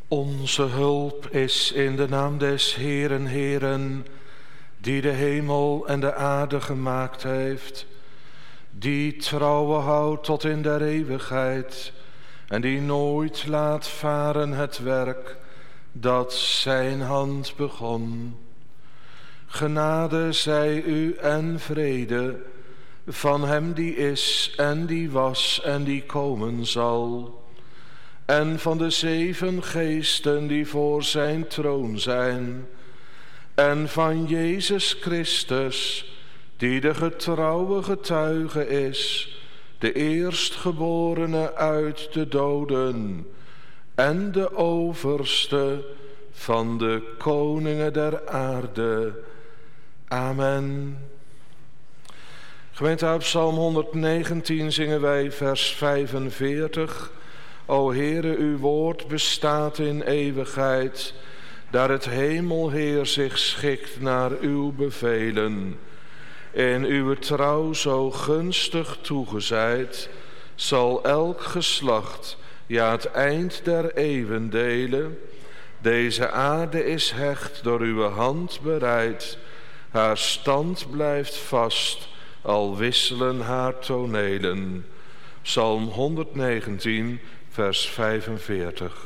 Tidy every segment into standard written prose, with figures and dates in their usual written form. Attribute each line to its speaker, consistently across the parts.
Speaker 1: Onze hulp is in de naam des Heeren, Heeren, die de hemel en de aarde gemaakt heeft, die trouwe houdt tot in der eeuwigheid en die nooit laat varen het werk dat zijn hand begon. Genade zij u en vrede van hem die is en die was en die komen zal, en van de 7 geesten die voor zijn troon zijn, en van Jezus Christus, die de getrouwe getuige is, de eerstgeborene uit de doden en de overste van de koningen der aarde. Amen. Gemeente, uit Psalm 119 zingen wij vers 45. O Heere, uw woord bestaat in eeuwigheid, daar het hemelheer zich schikt naar uw bevelen. In uw trouw zo gunstig toegezijd, zal elk geslacht, ja het eind der eeuwen delen. Deze aarde is hecht door uw hand bereid, haar stand blijft vast, al wisselen haar tonelen. Psalm 119, vers 45.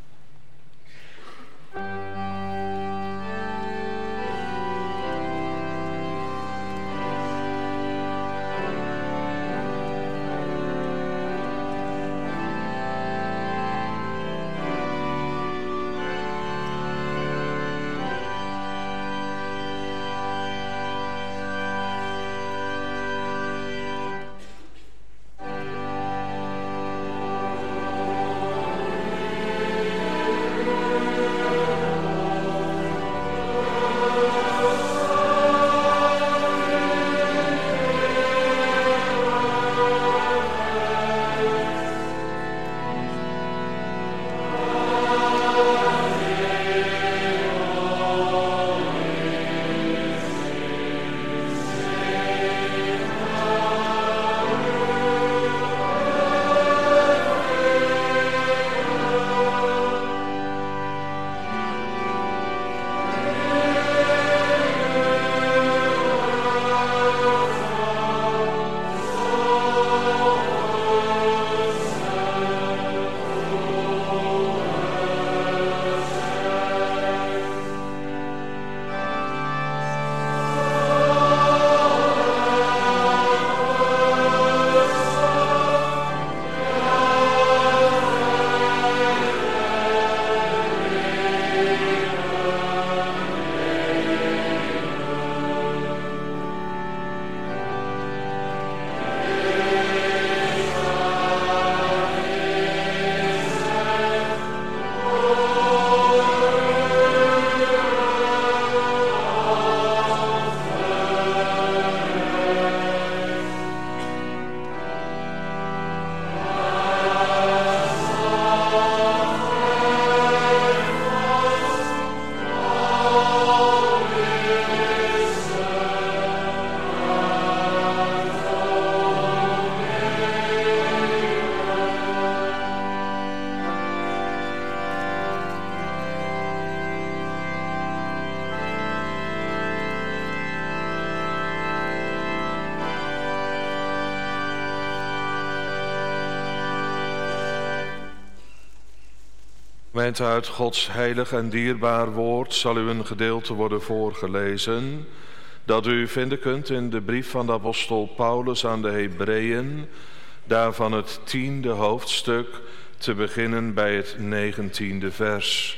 Speaker 1: Gemeente, uit Gods heilig en dierbaar woord zal u een gedeelte worden voorgelezen dat u vinden kunt in de brief van de apostel Paulus aan de Hebreeën, daarvan het 10e hoofdstuk, te beginnen bij het 19e vers.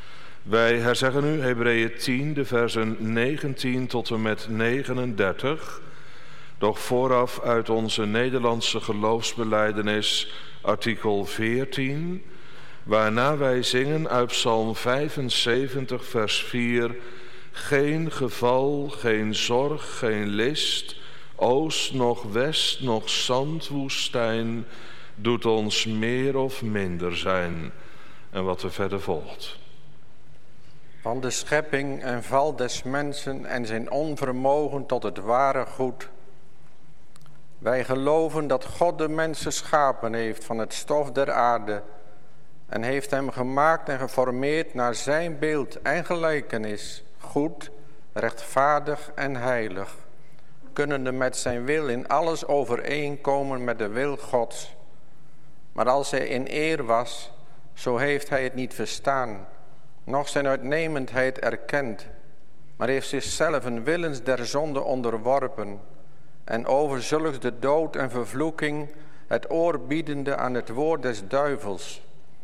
Speaker 1: Wij herzeggen u Hebreeën 10, de versen 19 tot en met 39, doch vooraf uit onze Nederlandse geloofsbelijdenis artikel 14, waarna wij zingen uit Psalm 75, vers 4... Geen geval, geen zorg, geen list, oost, noch west, noch zandwoestijn, doet ons meer of minder zijn. En wat er verder volgt.
Speaker 2: Van de schepping en val des mensen en zijn onvermogen tot het ware goed. Wij geloven dat God de mens geschapen heeft van het stof der aarde en heeft hem gemaakt en geformeerd naar zijn beeld en gelijkenis, goed, rechtvaardig en heilig, kunnende met zijn wil in alles overeenkomen met de wil Gods. Maar als hij in eer was, zo heeft hij het niet verstaan, noch zijn uitnemendheid erkend, maar heeft zichzelf een willens der zonde onderworpen, en over zulks de dood en vervloeking het oor biedende aan het woord des duivels.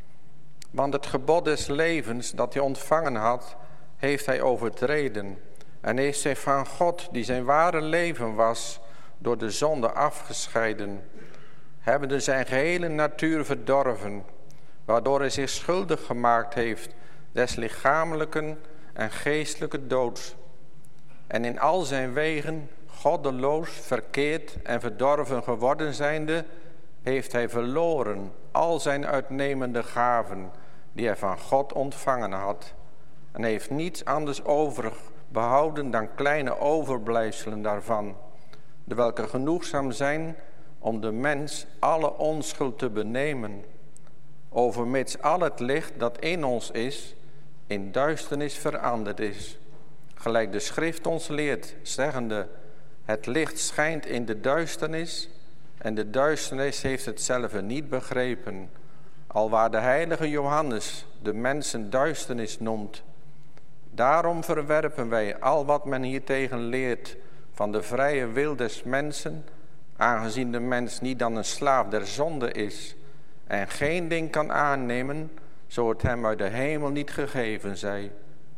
Speaker 2: Want het gebod des levens dat hij ontvangen had, heeft hij overtreden, en heeft zich van God, die zijn ware leven was, door de zonde afgescheiden, hebbende zijn gehele natuur verdorven, waardoor hij zich schuldig gemaakt heeft des lichamelijke en geestelijke doods, en in al zijn wegen goddeloos, verkeerd en verdorven geworden zijnde, heeft hij verloren al zijn uitnemende gaven die hij van God ontvangen had, en heeft niets anders overbehouden dan kleine overblijfselen daarvan, de welke genoegzaam zijn om de mens alle onschuld te benemen, overmits al het licht dat in ons is, in duisternis veranderd is. Gelijk de schrift ons leert, zeggende, het licht schijnt in de duisternis, en de duisternis heeft hetzelfde niet begrepen, alwaar de heilige Johannes de mensen duisternis noemt. Daarom verwerpen wij al wat men hiertegen leert van de vrije wil des mensen, aangezien de mens niet dan een slaaf der zonde is en geen ding kan aannemen, zo het hem uit de hemel niet gegeven zij.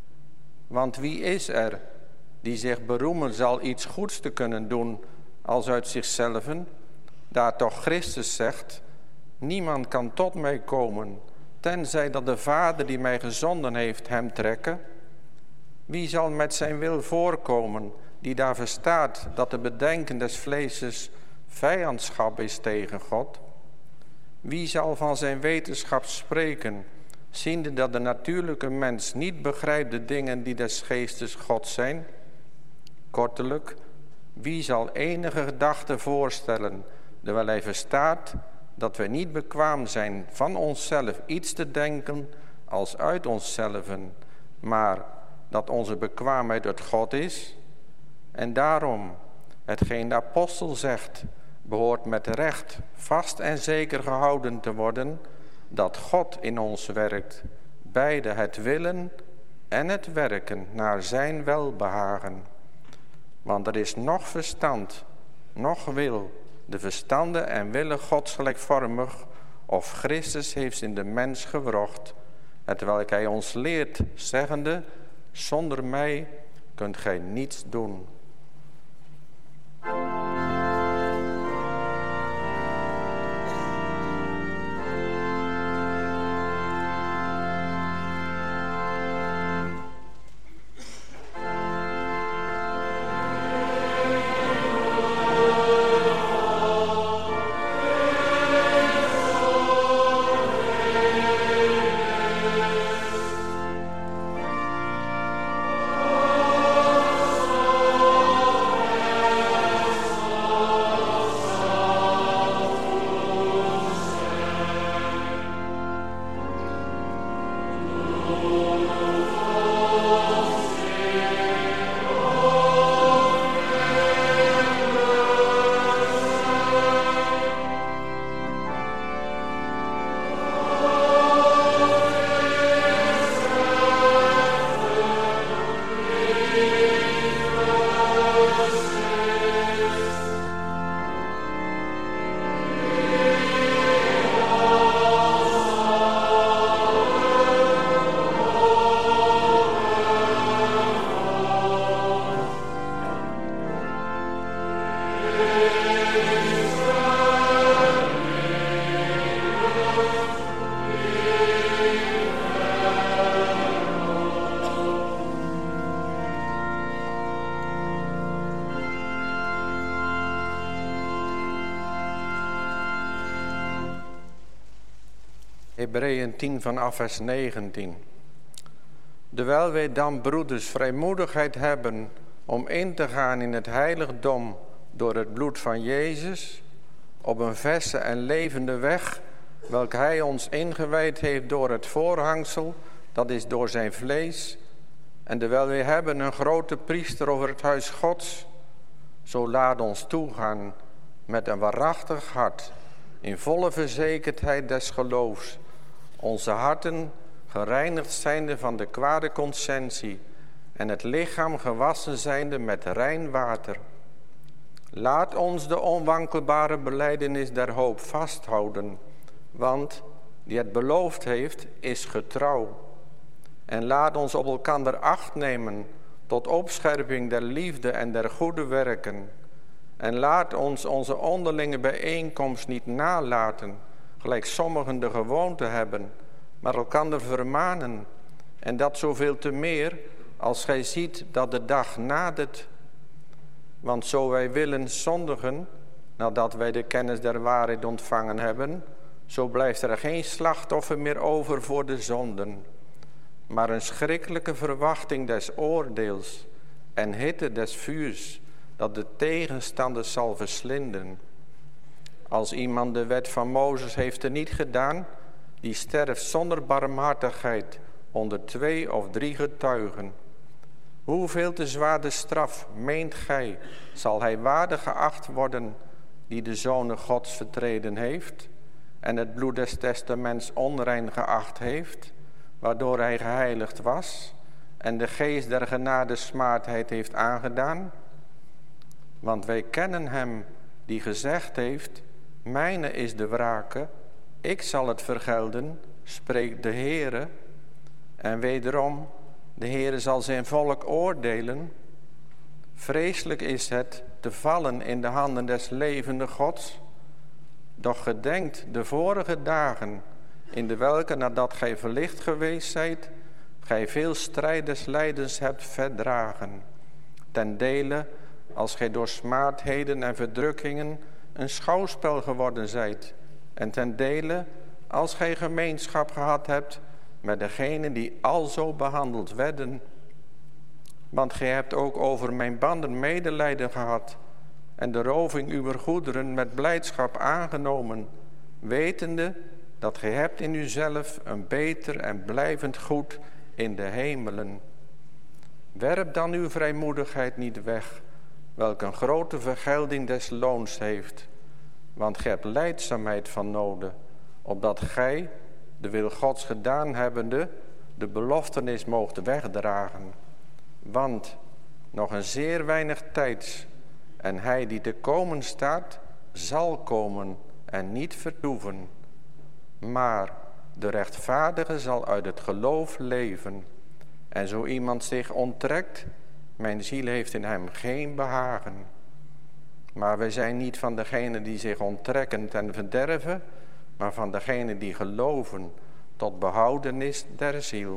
Speaker 2: Want wie is er die zich beroemen zal iets goeds te kunnen doen als uit zichzelven, daar toch Christus zegt, niemand kan tot mij komen, tenzij dat de Vader die mij gezonden heeft hem trekke? Wie zal met zijn wil voorkomen, die daar verstaat dat de bedenken des vleeses vijandschap is tegen God? Wie zal van zijn wetenschap spreken, ziende dat de natuurlijke mens niet begrijpt de dingen die des geestes God zijn? Kortelijk, wie zal enige gedachte voorstellen, terwijl hij verstaat dat wij niet bekwaam zijn van onszelf iets te denken als uit onszelven, maar dat onze bekwaamheid uit God is? En daarom, hetgeen de apostel zegt, behoort met recht vast en zeker gehouden te worden, dat God in ons werkt, beide het willen en het werken naar zijn welbehagen. Want er is nog verstand, nog wil, de verstanden en willen Gods gelijkvormig, of Christus heeft in de mens gewrocht, hetwelk hij ons leert, zeggende, zonder mij kunt gij niets doen. Hebreeën 10 vanaf vers 19. Terwijl wij dan, broeders, vrijmoedigheid hebben om in te gaan in het heiligdom door het bloed van Jezus, op een verse en levende weg, welke hij ons ingewijd heeft door het voorhangsel, dat is door zijn vlees, en terwijl wij hebben een grote priester over het huis Gods, zo laat ons toegaan met een waarachtig hart, in volle verzekerdheid des geloofs, onze harten gereinigd zijnde van de kwade conscientie en het lichaam gewassen zijnde met rein water. Laat ons de onwankelbare belijdenis der hoop vasthouden, want die het beloofd heeft, is getrouw. En laat ons op elkander acht nemen tot opscherping der liefde en der goede werken. En laat ons onze onderlinge bijeenkomst niet nalaten, gelijk sommigen de gewoonte hebben, maar elkander vermanen. En dat zoveel te meer, als gij ziet dat de dag nadert. Want zo wij willen zondigen, nadat wij de kennis der waarheid ontvangen hebben, zo blijft er geen slachtoffer meer over voor de zonden, maar een schrikkelijke verwachting des oordeels en hitte des vuurs, dat de tegenstanders zal verslinden. Als iemand de wet van Mozes heeft niet gedaan, die sterft zonder barmhartigheid onder 2 of 3 getuigen. Hoeveel te zwaar de straf, meent gij, zal hij waardig geacht worden die de Zonen Gods vertreden heeft en het bloed des testaments onrein geacht heeft, waardoor hij geheiligd was en de geest der genade smaadheid heeft aangedaan? Want wij kennen hem die gezegd heeft, mijne is de wrake, ik zal het vergelden, spreekt de Heere. En wederom, de Heere zal zijn volk oordelen. Vreselijk is het te vallen in de handen des levende Gods. Doch gedenkt de vorige dagen, in de welke nadat gij verlicht geweest zijt, gij veel strijd des lijdens hebt verdragen. Ten dele, als gij door smaadheden en verdrukkingen een schouwspel geworden zijt. En ten dele, als gij gemeenschap gehad hebt met degenen die alzo behandeld werden. Want gij hebt ook over mijn banden medelijden gehad en de roving uwer goederen met blijdschap aangenomen, wetende dat gij hebt in uzelf een beter en blijvend goed in de hemelen. Werp dan uw vrijmoedigheid niet weg, welke een grote vergelding des loons heeft. Want gij hebt lijdzaamheid van noden, opdat gij, de wil Gods gedaan hebbende, de beloftenis moogt wegdragen. Want nog een zeer weinig tijds, en hij die te komen staat, zal komen en niet vertoeven. Maar de rechtvaardige zal uit het geloof leven. En zo iemand zich onttrekt, mijn ziel heeft in hem geen behagen. Maar wij zijn niet van degenen die zich onttrekken ten verderven, maar van degenen die geloven tot behoudenis der ziel.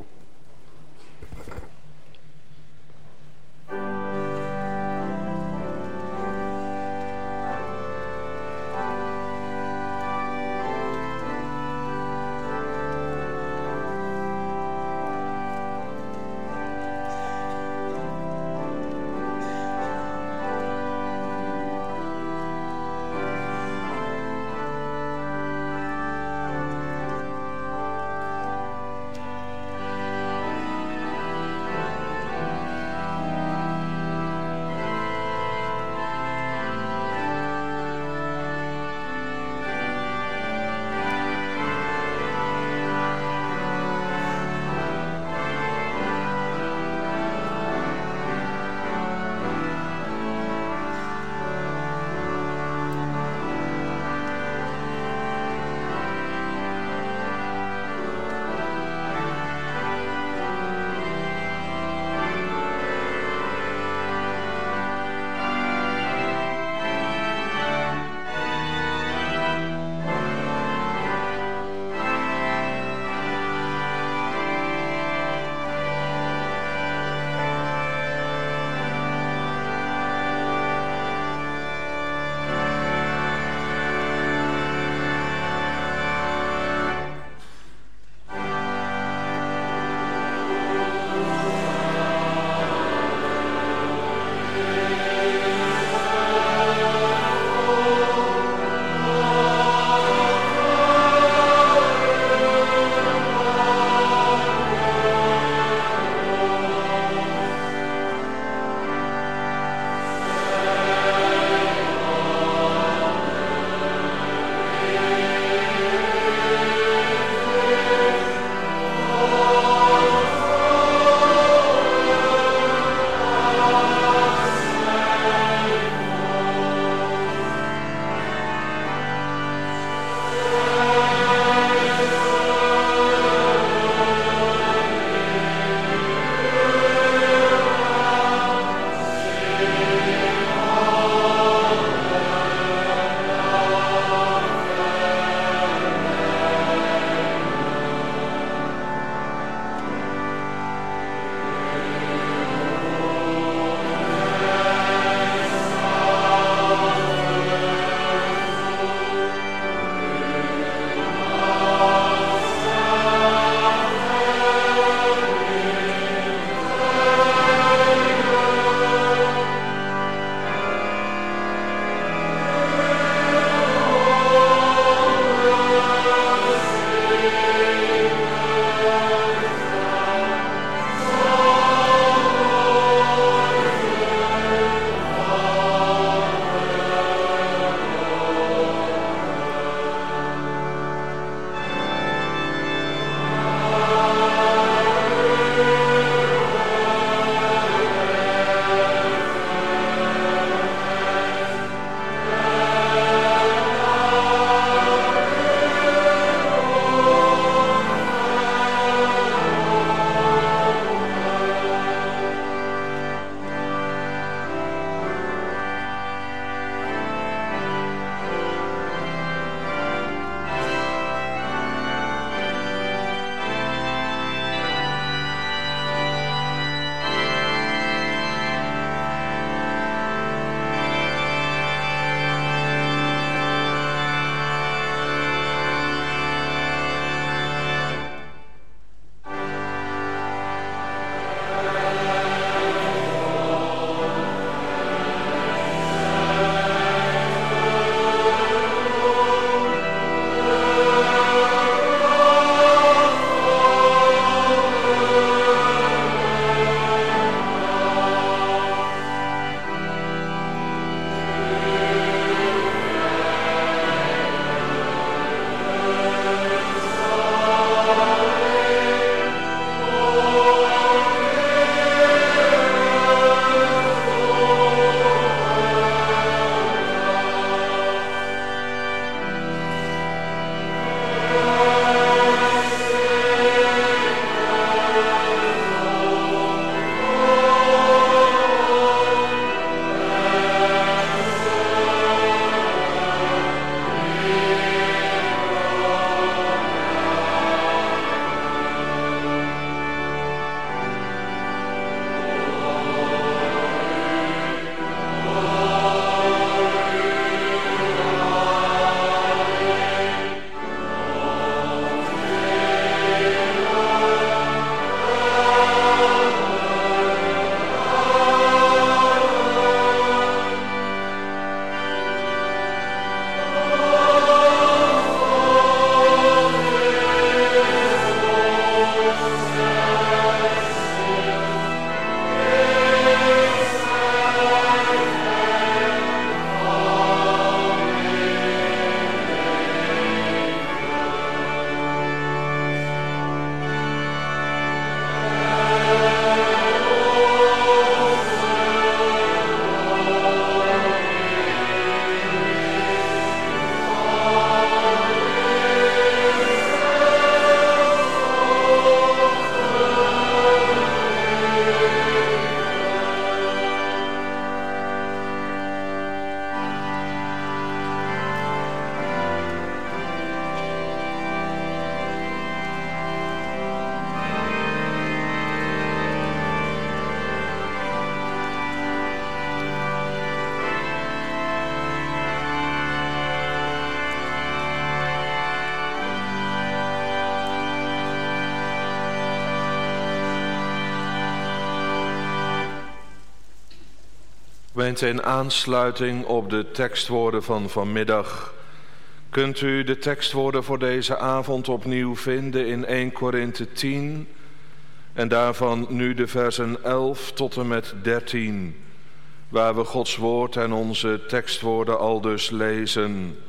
Speaker 1: Gemeente, in aansluiting op de tekstwoorden van vanmiddag kunt u de tekstwoorden voor deze avond opnieuw vinden in 1 Korinthe 10 en daarvan nu de versen 11 tot en met 13, waar we Gods woord en onze tekstwoorden aldus lezen.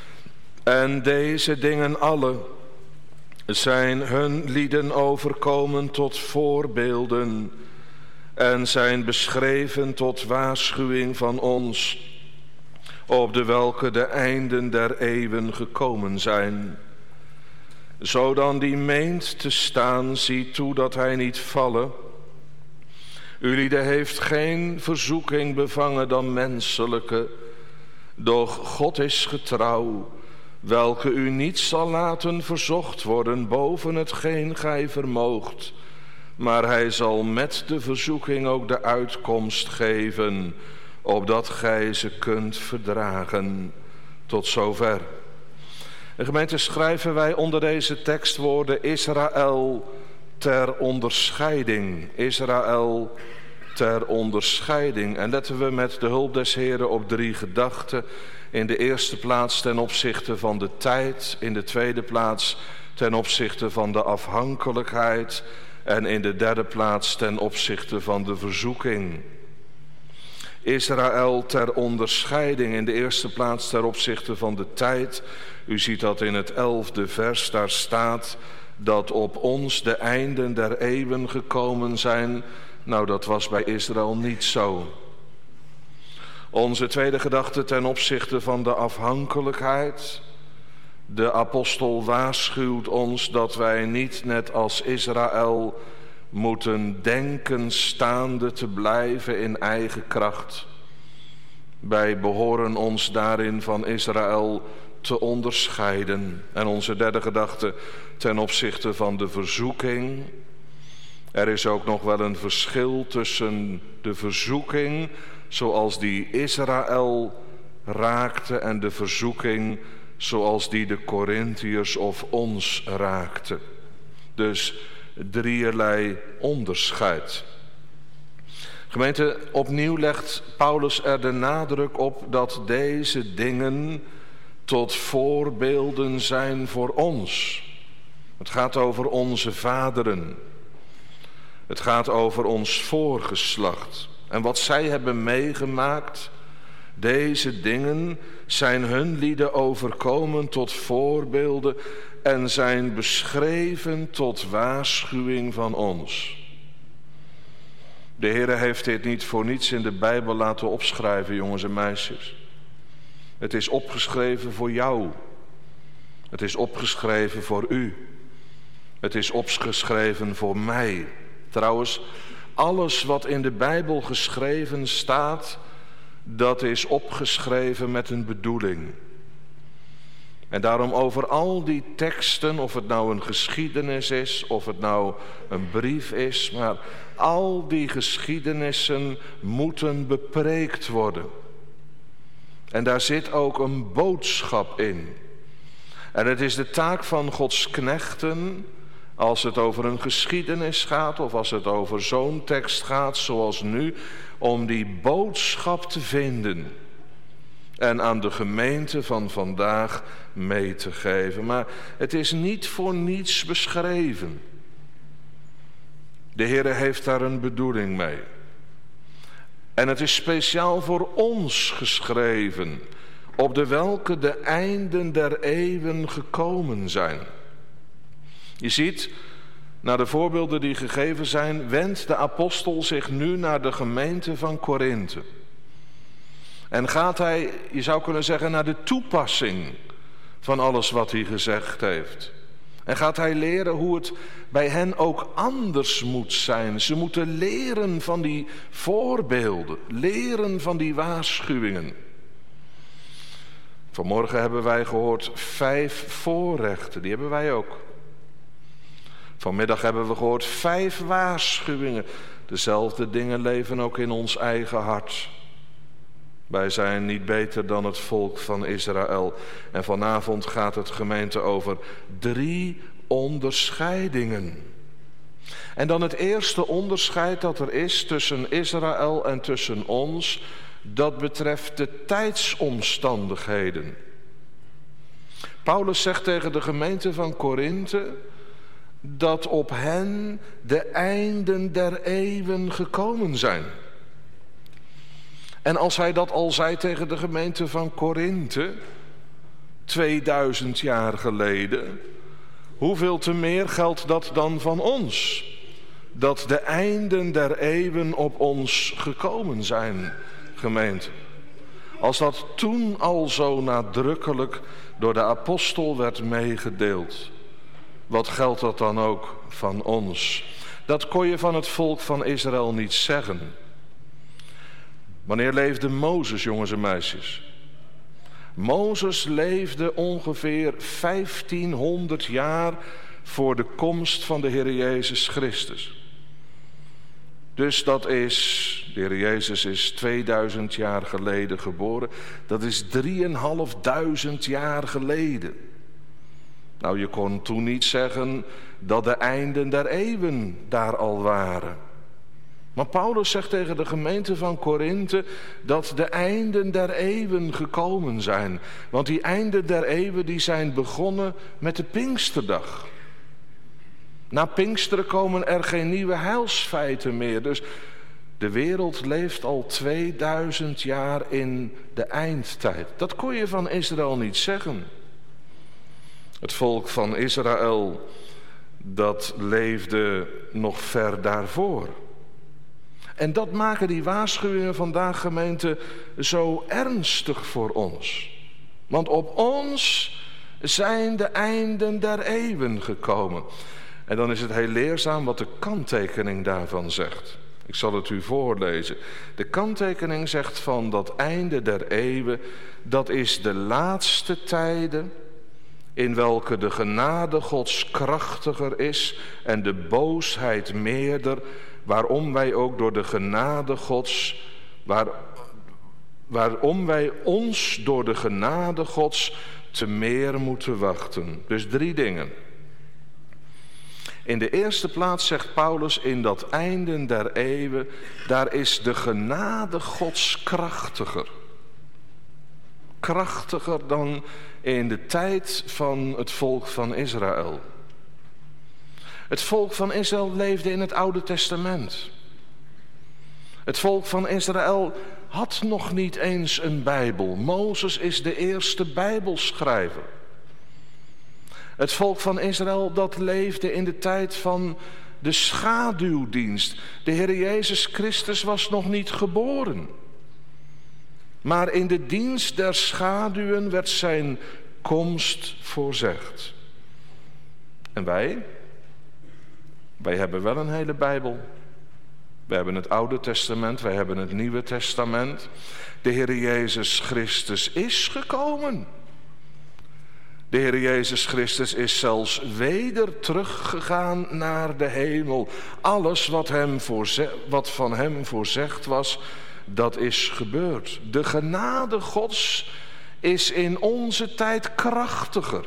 Speaker 1: En deze dingen alle zijn hun lieden overkomen tot voorbeelden en zijn beschreven tot waarschuwing van ons, op de welke de einden der eeuwen gekomen zijn. Zo dan die meent te staan, ziet toe dat hij niet vallen. Ulieden heeft geen verzoeking bevangen dan menselijke, doch God is getrouw, welke u niet zal laten verzocht worden boven hetgeen gij vermoogt, maar hij zal met de verzoeking ook de uitkomst geven, opdat gij ze kunt verdragen. Tot zover. En gemeente, schrijven wij onder deze tekstwoorden Israël ter onderscheiding. Israël ter onderscheiding. En letten we met de hulp des Heren op 3 gedachten. In de eerste plaats ten opzichte van de tijd. In de tweede plaats ten opzichte van de afhankelijkheid. En in de derde plaats ten opzichte van de verzoeking. Israël ter onderscheiding, in de eerste plaats ter opzichte van de tijd. U ziet dat in het 11e vers, daar staat dat op ons de einden der eeuwen gekomen zijn. Nou, dat was bij Israël niet zo. Onze tweede gedachte ten opzichte van de afhankelijkheid. De apostel waarschuwt ons dat wij niet net als Israël moeten denken staande te blijven in eigen kracht. Wij behoren ons daarin van Israël te onderscheiden. En onze derde gedachte ten opzichte van de verzoeking. Er is ook nog wel een verschil tussen de verzoeking zoals die Israël raakte en de verzoeking zoals die de Korintiërs of ons raakte. Dus drieërlei onderscheid. Gemeente, opnieuw legt Paulus er de nadruk op dat deze dingen tot voorbeelden zijn voor ons. Het gaat over onze vaderen. Het gaat over ons voorgeslacht. En wat zij hebben meegemaakt, deze dingen zijn hun lieden overkomen tot voorbeelden en zijn beschreven tot waarschuwing van ons. De Heere heeft dit niet voor niets in de Bijbel laten opschrijven, jongens en meisjes. Het is opgeschreven voor jou. Het is opgeschreven voor u. Het is opgeschreven voor mij. Trouwens, alles wat in de Bijbel geschreven staat, dat is opgeschreven met een bedoeling. En daarom over al die teksten, of het nou een geschiedenis is, of het nou een brief is, maar al die geschiedenissen moeten bepreekt worden. En daar zit ook een boodschap in. En het is de taak van Gods knechten, als het over een geschiedenis gaat of als het over zo'n tekst gaat zoals nu, om die boodschap te vinden en aan de gemeente van vandaag mee te geven. Maar het is niet voor niets beschreven. De Heere heeft daar een bedoeling mee. En het is speciaal voor ons geschreven, op de welke de einden der eeuwen gekomen zijn. Je ziet, naar de voorbeelden die gegeven zijn, wendt de apostel zich nu naar de gemeente van Korinthe. En gaat hij, je zou kunnen zeggen, naar de toepassing van alles wat hij gezegd heeft. En gaat hij leren hoe het bij hen ook anders moet zijn. Ze moeten leren van die voorbeelden, leren van die waarschuwingen. Vanmorgen hebben wij gehoord 5 voorrechten, die hebben wij ook. Vanmiddag hebben we gehoord 5 waarschuwingen. Dezelfde dingen leven ook in ons eigen hart. Wij zijn niet beter dan het volk van Israël. En vanavond gaat het, gemeente, over 3 onderscheidingen. En dan het eerste onderscheid dat er is tussen Israël en tussen ons, Dat betreft de tijdsomstandigheden. Paulus zegt tegen de gemeente van Korinthe dat op hen de einden der eeuwen gekomen zijn. En als hij dat al zei tegen de gemeente van Korinthe 2000 jaar geleden, hoeveel te meer geldt dat dan van ons? Dat de einden der eeuwen op ons gekomen zijn, gemeente. Als dat toen al zo nadrukkelijk door de apostel werd meegedeeld, wat geldt dat dan ook van ons? Dat kon je van het volk van Israël niet zeggen. Wanneer leefde Mozes, jongens en meisjes? Mozes leefde ongeveer 1500 jaar voor de komst van de Heer Jezus Christus. Dus dat is, de Heer Jezus is 2000 jaar geleden geboren. Dat is 3500 jaar geleden. Nou, je kon toen niet zeggen dat de einden der eeuwen daar al waren. Maar Paulus zegt tegen de gemeente van Korinthe dat de einden der eeuwen gekomen zijn. Want die einden der eeuwen die zijn begonnen met de Pinksterdag. Na Pinksteren komen er geen nieuwe heilsfeiten meer. Dus de wereld leeft al 2000 jaar in de eindtijd. Dat kon je van Israël niet zeggen. Het volk van Israël, dat leefde nog ver daarvoor. En dat maken die waarschuwingen vandaag, gemeente, zo ernstig voor ons. Want op ons zijn de einden der eeuwen gekomen. En dan is het heel leerzaam wat de kanttekening daarvan zegt. Ik zal het u voorlezen. De kanttekening zegt van dat einde der eeuwen, dat is de laatste tijden in welke de genade Gods krachtiger is en de boosheid meerder, waarom wij ook door de genade Gods, waarom wij ons door de genade Gods te meer moeten wachten. Dus 3 dingen. In de eerste plaats zegt Paulus, in dat einden der eeuwen, daar is de genade Gods krachtiger. Krachtiger dan in de tijd van het volk van Israël. Het volk van Israël leefde in het Oude Testament. Het volk van Israël had nog niet eens een Bijbel. Mozes is de eerste Bijbelschrijver. Het volk van Israël dat leefde in de tijd van de schaduwdienst. De Heer Jezus Christus was nog niet geboren. Maar in de dienst der schaduwen werd zijn komst voorzegd. En wij hebben wel een hele Bijbel. We hebben het Oude Testament, wij hebben het Nieuwe Testament. De Heer Jezus Christus is gekomen. De Heer Jezus Christus is zelfs weder teruggegaan naar de hemel. Alles wat van hem voorzegd was, dat is gebeurd. De genade Gods is in onze tijd krachtiger.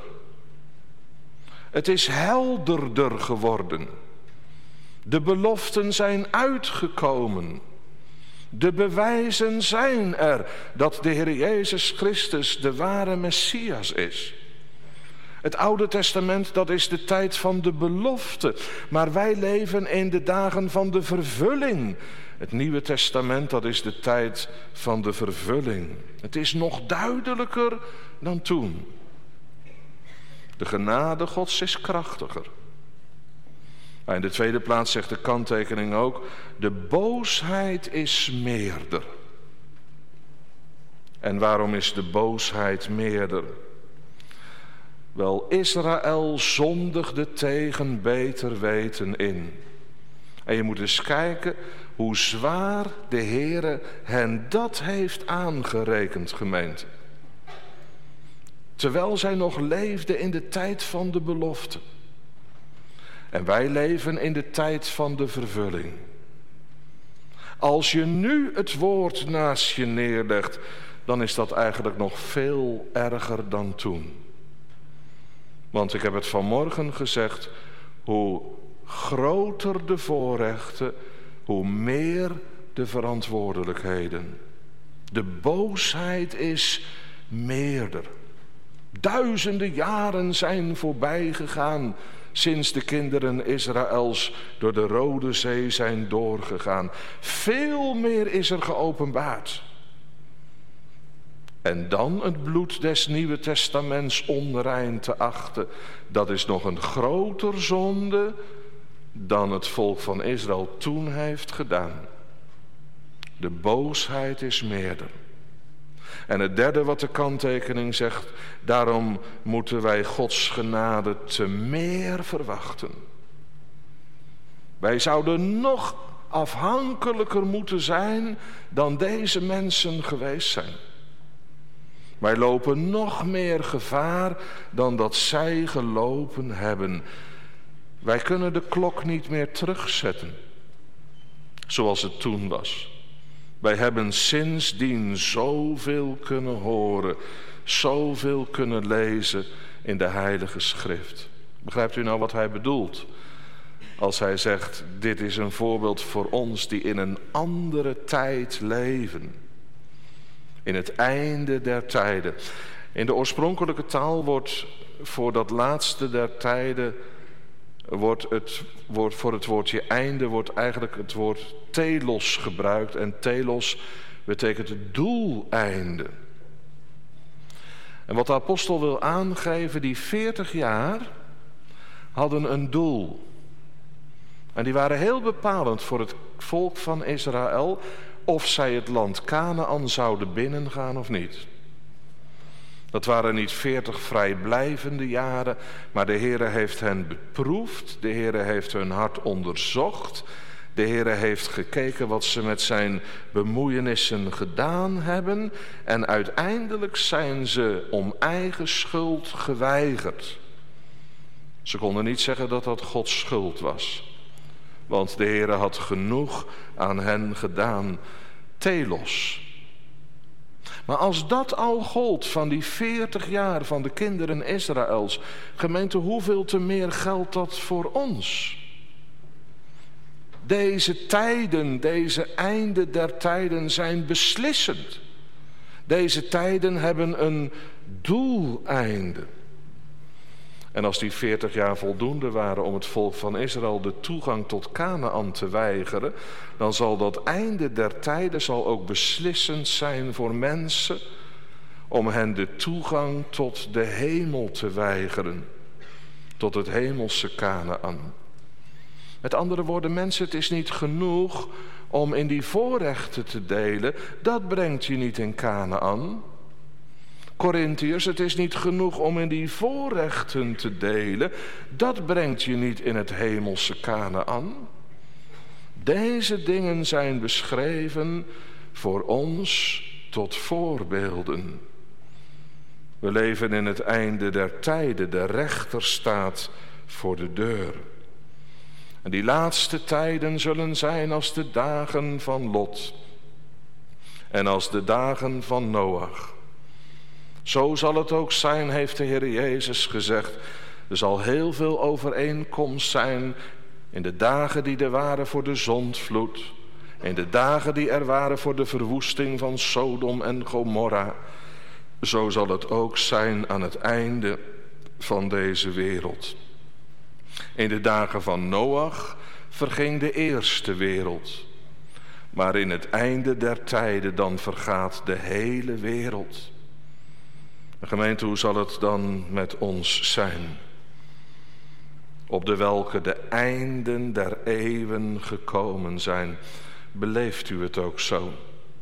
Speaker 1: Het is helderder geworden. De beloften zijn uitgekomen. De bewijzen zijn er dat de Heer Jezus Christus de ware Messias is. Het Oude Testament, dat is de tijd van de belofte. Maar wij leven in de dagen van de vervulling. Het Nieuwe Testament, dat is de tijd van de vervulling. Het is nog duidelijker dan toen. De genade Gods is krachtiger. Maar in de tweede plaats zegt de kanttekening ook, de boosheid is meerder. En waarom is de boosheid meerder? Wel, Israël zondigde tegen beter weten in. En je moet eens kijken hoe zwaar de Heere hen dat heeft aangerekend, gemeente. Terwijl zij nog leefden in de tijd van de belofte. En wij leven in de tijd van de vervulling. Als je nu het woord naast je neerlegt, dan is dat eigenlijk nog veel erger dan toen. Want ik heb het vanmorgen gezegd, hoe groter de voorrechten, hoe meer de verantwoordelijkheden. De boosheid is meerder. Duizenden jaren zijn voorbij gegaan sinds de kinderen Israëls door de Rode Zee zijn doorgegaan. Veel meer is er geopenbaard. En dan het bloed des Nieuwe Testaments onrein te achten, dat is nog een groter zonde dan het volk van Israël toen heeft gedaan. De boosheid is meerder. En het derde wat de kanttekening zegt, daarom moeten wij Gods genade te meer verwachten. Wij zouden nog afhankelijker moeten zijn dan deze mensen geweest zijn. Wij lopen nog meer gevaar dan dat zij gelopen hebben. Wij kunnen de klok niet meer terugzetten, zoals het toen was. Wij hebben sindsdien zoveel kunnen horen, zoveel kunnen lezen in de Heilige Schrift. Begrijpt u nou wat hij bedoelt? Als hij zegt, dit is een voorbeeld voor ons die in een andere tijd leven. In het einde der tijden. In de oorspronkelijke taal wordt voor dat laatste der tijden, voor het woordje einde wordt eigenlijk het woord telos gebruikt. En telos betekent het doeleinde. En wat de apostel wil aangeven, die 40 jaar hadden een doel. En die waren heel bepalend voor het volk van Israël, of zij het land Kanaän zouden binnengaan of niet. Dat waren niet 40 vrijblijvende jaren, maar de Heere heeft hen beproefd. De Heere heeft hun hart onderzocht. De Heere heeft gekeken wat ze met zijn bemoeienissen gedaan hebben. En uiteindelijk zijn ze om eigen schuld geweigerd. Ze konden niet zeggen dat dat Gods schuld was. Want de Heere had genoeg aan hen gedaan. Telos. Maar als dat al gold van die 40 jaar van de kinderen Israëls, gemeente, hoeveel te meer geldt dat voor ons? Deze tijden, deze einde der tijden zijn beslissend. Deze tijden hebben een doeleinde. En als die 40 jaar voldoende waren om het volk van Israël de toegang tot Kanaän te weigeren, dan zal dat einde der tijden zal ook beslissend zijn voor mensen om hen de toegang tot de hemel te weigeren, tot het hemelse Kanaän. Met andere woorden, mensen, het is niet genoeg om in die voorrechten te delen, dat brengt je niet in Kanaän. Korintiërs, het is niet genoeg om in die voorrechten te delen. Dat brengt je niet in het hemelse Kanaän. Deze dingen zijn beschreven voor ons tot voorbeelden. We leven in het einde der tijden. De rechter staat voor de deur. En die laatste tijden zullen zijn als de dagen van Lot. En als de dagen van Noach. Zo zal het ook zijn, heeft de Heer Jezus gezegd. Er zal heel veel overeenkomst zijn in de dagen die er waren voor de zondvloed. In de dagen die er waren voor de verwoesting van Sodom en Gomorra. Zo zal het ook zijn aan het einde van deze wereld. In de dagen van Noach verging de eerste wereld. Maar in het einde der tijden dan vergaat de hele wereld. Gemeente, hoe zal het dan met ons zijn? Op de welke de einden der eeuwen gekomen zijn. Beleeft u het ook zo?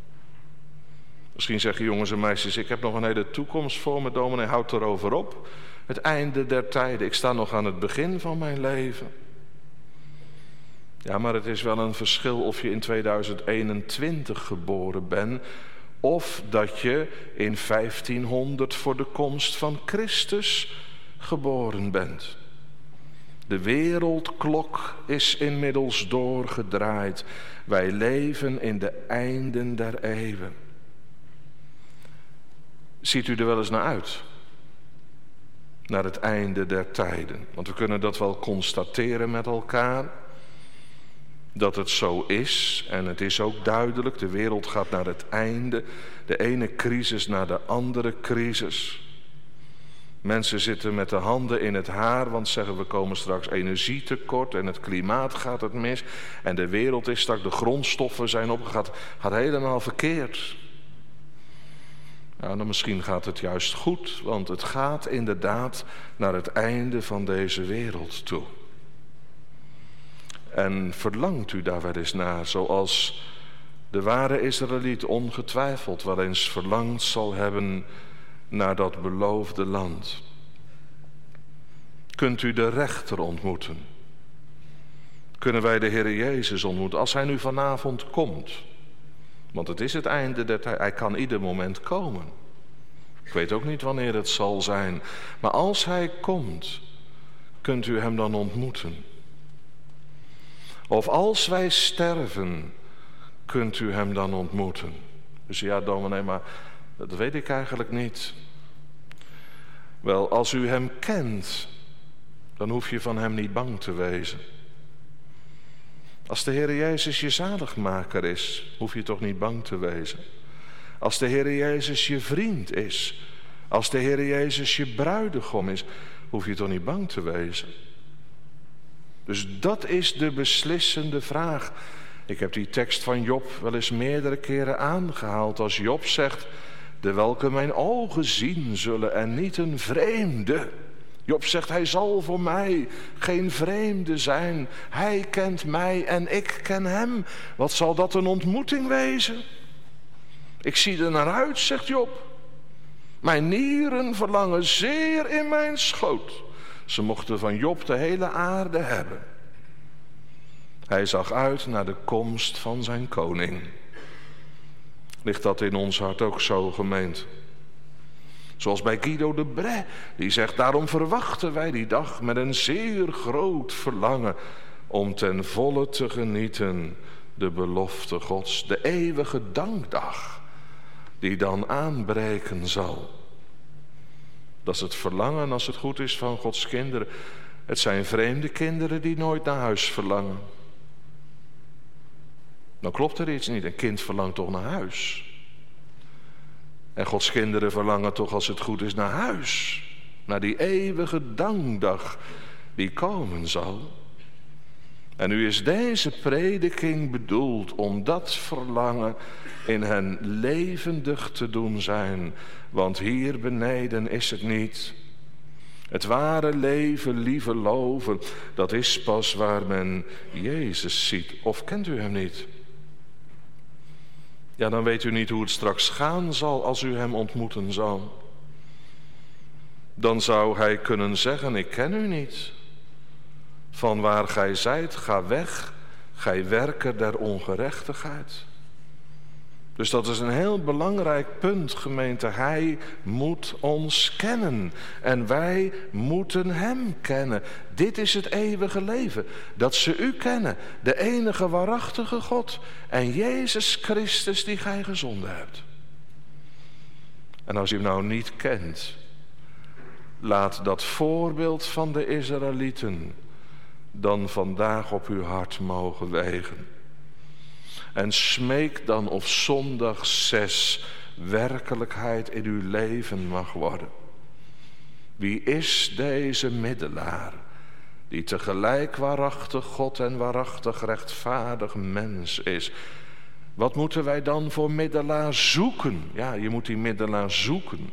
Speaker 1: Misschien zeggen jongens en meisjes, ik heb nog een hele toekomst voor me, dominee, houd erover op. Het einde der tijden, ik sta nog aan het begin van mijn leven. Ja, maar het is wel een verschil of je in 2021 geboren bent, of dat je in 1500 voor de komst van Christus geboren bent. De wereldklok is inmiddels doorgedraaid. Wij leven in de einden der eeuwen. Ziet u er wel eens naar uit? Naar het einde der tijden. Want we kunnen dat wel constateren met elkaar. dat het zo is. En het is ook duidelijk, de wereld gaat naar het einde. De ene crisis naar de andere crisis. Mensen zitten met de handen in het haar, want zeggen we komen straks energietekort en het klimaat gaat het mis. En de wereld is straks, de grondstoffen zijn op, gaat helemaal verkeerd. Nou, dan misschien gaat het juist goed, want het gaat inderdaad naar het einde van deze wereld toe. En verlangt u daar wel eens naar, zoals de ware Israëliet ongetwijfeld wel eens verlangd zal hebben naar dat beloofde land? Kunt u de rechter ontmoeten? Kunnen wij de Heer Jezus ontmoeten als hij nu vanavond komt? Want het is het einde der tijd, hij kan ieder moment komen. Ik weet ook niet wanneer het zal zijn. Maar als hij komt, kunt u hem dan ontmoeten? Of als wij sterven, kunt u hem dan ontmoeten? Dus ja, dominee, maar dat weet ik eigenlijk niet. Wel, als u hem kent, dan hoef je van hem niet bang te wezen. Als de Heer Jezus je zaligmaker is, hoef je toch niet bang te wezen. Als de Heer Jezus je vriend is, als de Heer Jezus je bruidegom is, hoef je toch niet bang te wezen. Dus dat is de beslissende vraag. Ik heb die tekst van Job wel eens meerdere keren aangehaald. Als Job zegt, de welke mijn ogen zien zullen en niet een vreemde. Job zegt, hij zal voor mij geen vreemde zijn. Hij kent mij en ik ken hem. Wat zal dat een ontmoeting wezen? Ik zie er naar uit, zegt Job. Mijn nieren verlangen zeer in mijn schoot. Ze mochten van Job de hele aarde hebben. Hij zag uit naar de komst van zijn koning. Ligt dat in ons hart ook zo, gemeente? Zoals bij Guido de Brès, die zegt, daarom verwachten wij die dag met een zeer groot verlangen om ten volle te genieten de belofte Gods, de eeuwige dankdag die dan aanbreken zal. Dat is het verlangen, als het goed is, van Gods kinderen. Het zijn vreemde kinderen die nooit naar huis verlangen. Dan klopt er iets niet. Een kind verlangt toch naar huis. En Gods kinderen verlangen toch, als het goed is, naar huis. Naar die eeuwige dankdag die komen zal. En nu is deze prediking bedoeld om dat verlangen in hen levendig te doen zijn. Want hier beneden is het niet. Het ware leven, lieve loven, dat is pas waar men Jezus ziet. Of kent u hem niet? Ja, dan weet u niet hoe het straks gaan zal als u hem ontmoeten zal. Dan zou hij kunnen zeggen, ik ken u niet. Van waar gij zijt, ga weg, gij werker der ongerechtigheid. Dus dat is een heel belangrijk punt, gemeente. Hij moet ons kennen en wij moeten hem kennen. Dit is het eeuwige leven, dat ze u kennen, de enige waarachtige God en Jezus Christus die gij gezonden hebt. En als u hem nou niet kent, laat dat voorbeeld van de Israëlieten dan vandaag op uw hart mogen wegen. En smeek dan of zondag 6 werkelijkheid in uw leven mag worden. Wie is deze middelaar, die tegelijk waarachtig God en waarachtig rechtvaardig mens is? Wat moeten wij dan voor middelaar zoeken? Ja, je moet die middelaar zoeken.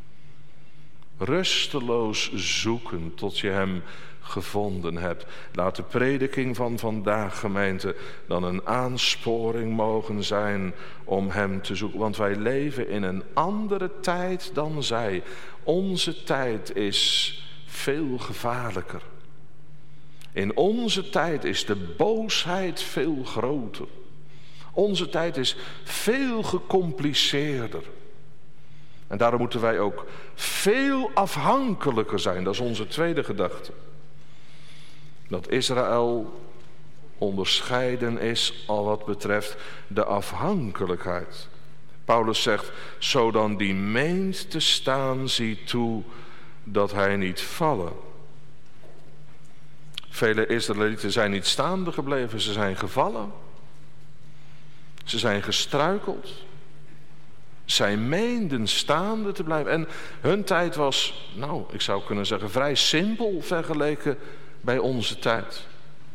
Speaker 1: Rusteloos zoeken tot je hem gevonden hebt. Laat de prediking van vandaag, gemeente, dan een aansporing mogen zijn om hem te zoeken. Want wij leven in een andere tijd dan zij. Onze tijd is veel gevaarlijker. In onze tijd is de boosheid veel groter. Onze tijd is veel gecompliceerder. En daarom moeten wij ook veel afhankelijker zijn. Dat is onze tweede gedachte. Dat Israël onderscheiden is al wat betreft de afhankelijkheid. Paulus zegt, zo dan die meent te staan, zie toe dat hij niet vallen. Vele Israëlieten zijn niet staande gebleven, ze zijn gevallen. Ze zijn gestruikeld. Zij meenden staande te blijven. En hun tijd was, ik zou kunnen zeggen, vrij simpel vergeleken bij onze tijd.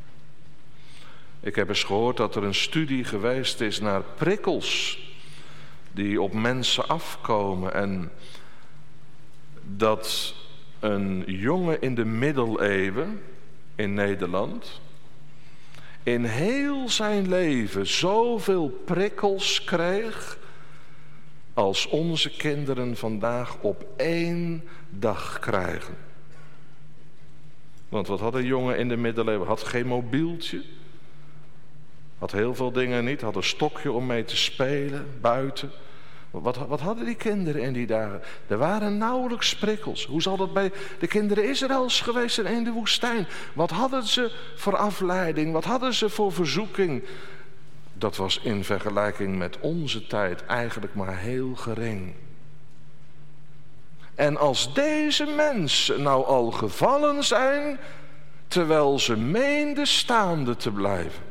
Speaker 1: Ik heb eens gehoord dat er een studie geweest is naar prikkels die op mensen afkomen. En dat een jongen in de middeleeuwen in Nederland in heel zijn leven zoveel prikkels kreeg als onze kinderen vandaag op 1 dag krijgen. Want wat had een jongen in de middeleeuwen? Had geen mobieltje. Had heel veel dingen niet. Had een stokje om mee te spelen, buiten. Wat hadden die kinderen in die dagen? Er waren nauwelijks prikkels. Hoe zal dat bij de kinderen Israëls geweest zijn in de woestijn? Wat hadden ze voor afleiding? Wat hadden ze voor verzoeking? Dat was in vergelijking met onze tijd eigenlijk maar heel gering. En als deze mensen nou al gevallen zijn, terwijl ze meenden staande te blijven,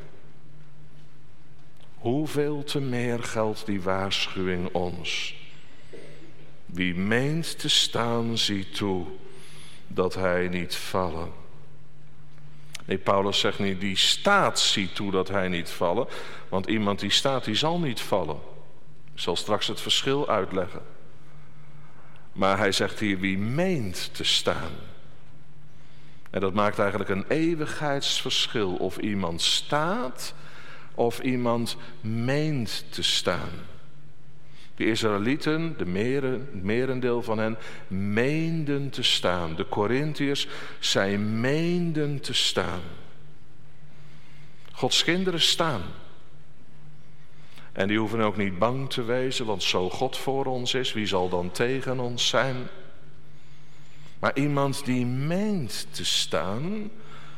Speaker 1: hoeveel te meer geldt die waarschuwing ons. Wie meent te staan, ziet toe dat hij niet vallen. Nee, Paulus zegt niet, die staat, ziet toe dat hij niet vallen. Want iemand die staat, die zal niet vallen. Ik zal straks het verschil uitleggen. Maar hij zegt hier, wie meent te staan. En dat maakt eigenlijk een eeuwigheidsverschil. Of iemand staat, of iemand meent te staan. De Israëlieten, het merendeel van hen, meenden te staan. De Korintiërs, zij meenden te staan. Gods kinderen staan. En die hoeven ook niet bang te wezen, want zo God voor ons is, wie zal dan tegen ons zijn? Maar iemand die meent te staan,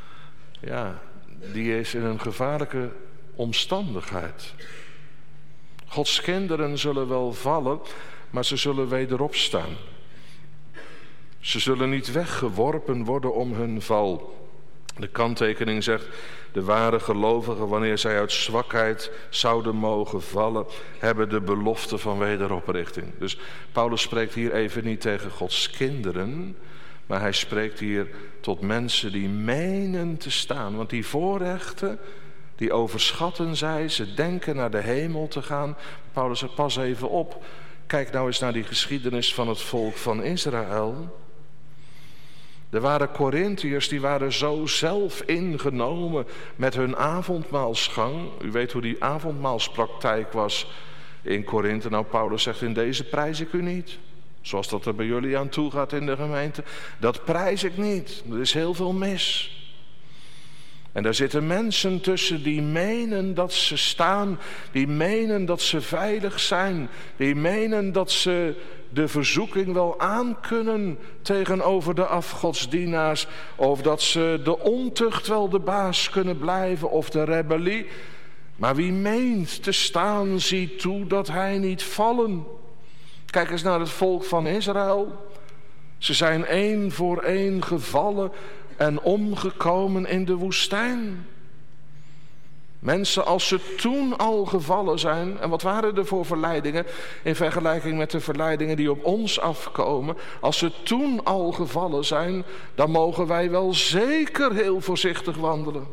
Speaker 1: die is in een gevaarlijke omstandigheid. Gods kinderen zullen wel vallen, maar ze zullen wederop staan. Ze zullen niet weggeworpen worden om hun val. De kanttekening zegt, de ware gelovigen, wanneer zij uit zwakheid zouden mogen vallen, hebben de belofte van wederoprichting. Dus Paulus spreekt hier even niet tegen Gods kinderen, maar hij spreekt hier tot mensen die menen te staan. Want die voorrechten, die overschatten zij, ze denken naar de hemel te gaan. Paulus zegt, pas even op. Kijk nou eens naar die geschiedenis van het volk van Israël. Er waren Korintiërs, die waren zo zelf ingenomen met hun avondmaalsgang. U weet hoe die avondmaalspraktijk was in Korinthe. Nou, Paulus zegt, in deze prijs ik u niet. Zoals dat er bij jullie aan toe gaat in de gemeente. Dat prijs ik niet. Er is heel veel mis. En daar zitten mensen tussen die menen dat ze staan. Die menen dat ze veilig zijn. Die menen dat ze de verzoeking wel aankunnen tegenover de afgodsdienaars. Of dat ze de ontucht wel de baas kunnen blijven. Of de rebellie. Maar wie meent te staan, ziet toe dat hij niet vallen. Kijk eens naar het volk van Israël. Ze zijn 1 voor 1 gevallen en omgekomen in de woestijn. Mensen, als ze toen al gevallen zijn, en wat waren er voor verleidingen in vergelijking met de verleidingen die op ons afkomen. Als ze toen al gevallen zijn, dan mogen wij wel zeker heel voorzichtig wandelen.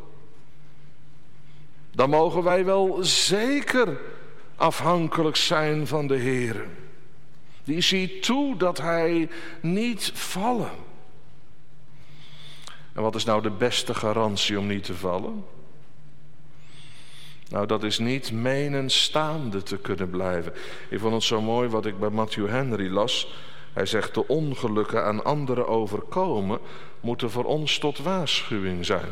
Speaker 1: Dan mogen wij wel zeker afhankelijk zijn van de Heer. Die ziet toe dat hij niet vallen. En wat is nou de beste garantie om niet te vallen? Nou, dat is niet menen staande te kunnen blijven. Ik vond het zo mooi wat ik bij Matthew Henry las. Hij zegt, de ongelukken aan anderen overkomen moeten voor ons tot waarschuwing zijn.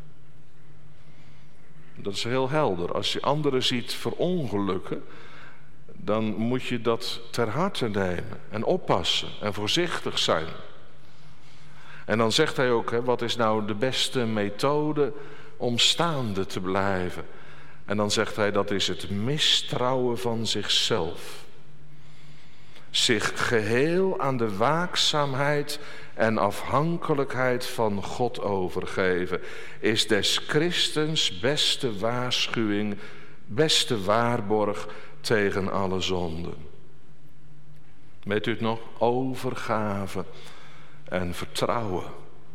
Speaker 1: Dat is heel helder. Als je anderen ziet verongelukken, dan moet je dat ter harte nemen en oppassen en voorzichtig zijn. En dan zegt hij ook, wat is nou de beste methode om staande te blijven? En dan zegt hij, dat is het mistrouwen van zichzelf. zich geheel aan de waakzaamheid en afhankelijkheid van God overgeven, is des Christens beste waarschuwing, beste waarborg tegen alle zonden. Weet u het nog? Overgave en vertrouwen.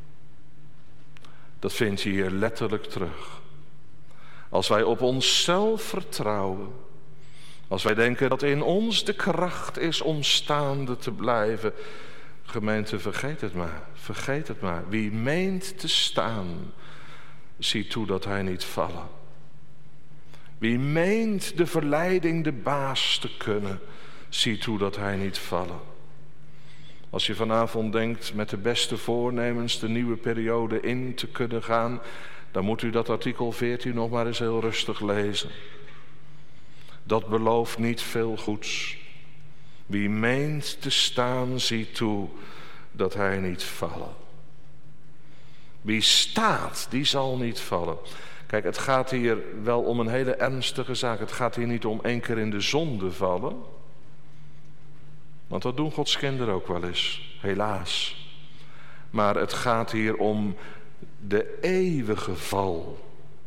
Speaker 1: Dat vind je hier letterlijk terug. Als wij op onszelf vertrouwen, als wij denken dat in ons de kracht is om staande te blijven, gemeente, vergeet het maar, vergeet het maar. Wie meent te staan, ziet toe dat hij niet vallen. Wie meent de verleiding de baas te kunnen, ziet toe dat hij niet vallen. Als je vanavond denkt met de beste voornemens de nieuwe periode in te kunnen gaan, dan moet u dat artikel 14 nog maar eens heel rustig lezen. Dat belooft niet veel goeds. Wie meent te staan, ziet toe dat hij niet vallen. Wie staat, die zal niet vallen. Kijk, het gaat hier wel om een hele ernstige zaak. Het gaat hier niet om 1 keer in de zonde vallen. Want dat doen Gods kinderen ook wel eens, helaas. Maar het gaat hier om de eeuwige val.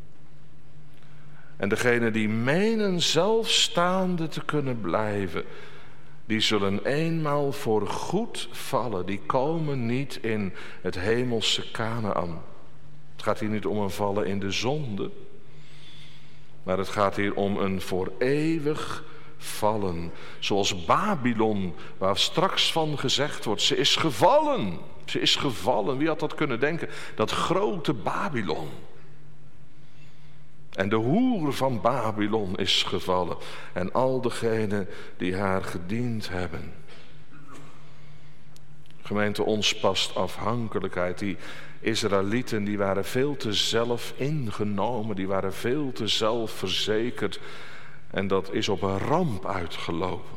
Speaker 1: En degenen die menen zelf staande te kunnen blijven, die zullen eenmaal voor goed vallen. Die komen niet in het hemelse Kanaän. Het gaat hier niet om een vallen in de zonde, maar het gaat hier om een voor eeuwig vallen. Zoals Babylon, waar straks van gezegd wordt, ze is gevallen. Ze is gevallen. Wie had dat kunnen denken? Dat grote Babylon. En de hoer van Babylon is gevallen. En al degenen die haar gediend hebben. Gemeente, ons past afhankelijkheid. Die Israëlieten die waren veel te zelf ingenomen. Die waren veel te zelfverzekerd. En dat is op een ramp uitgelopen.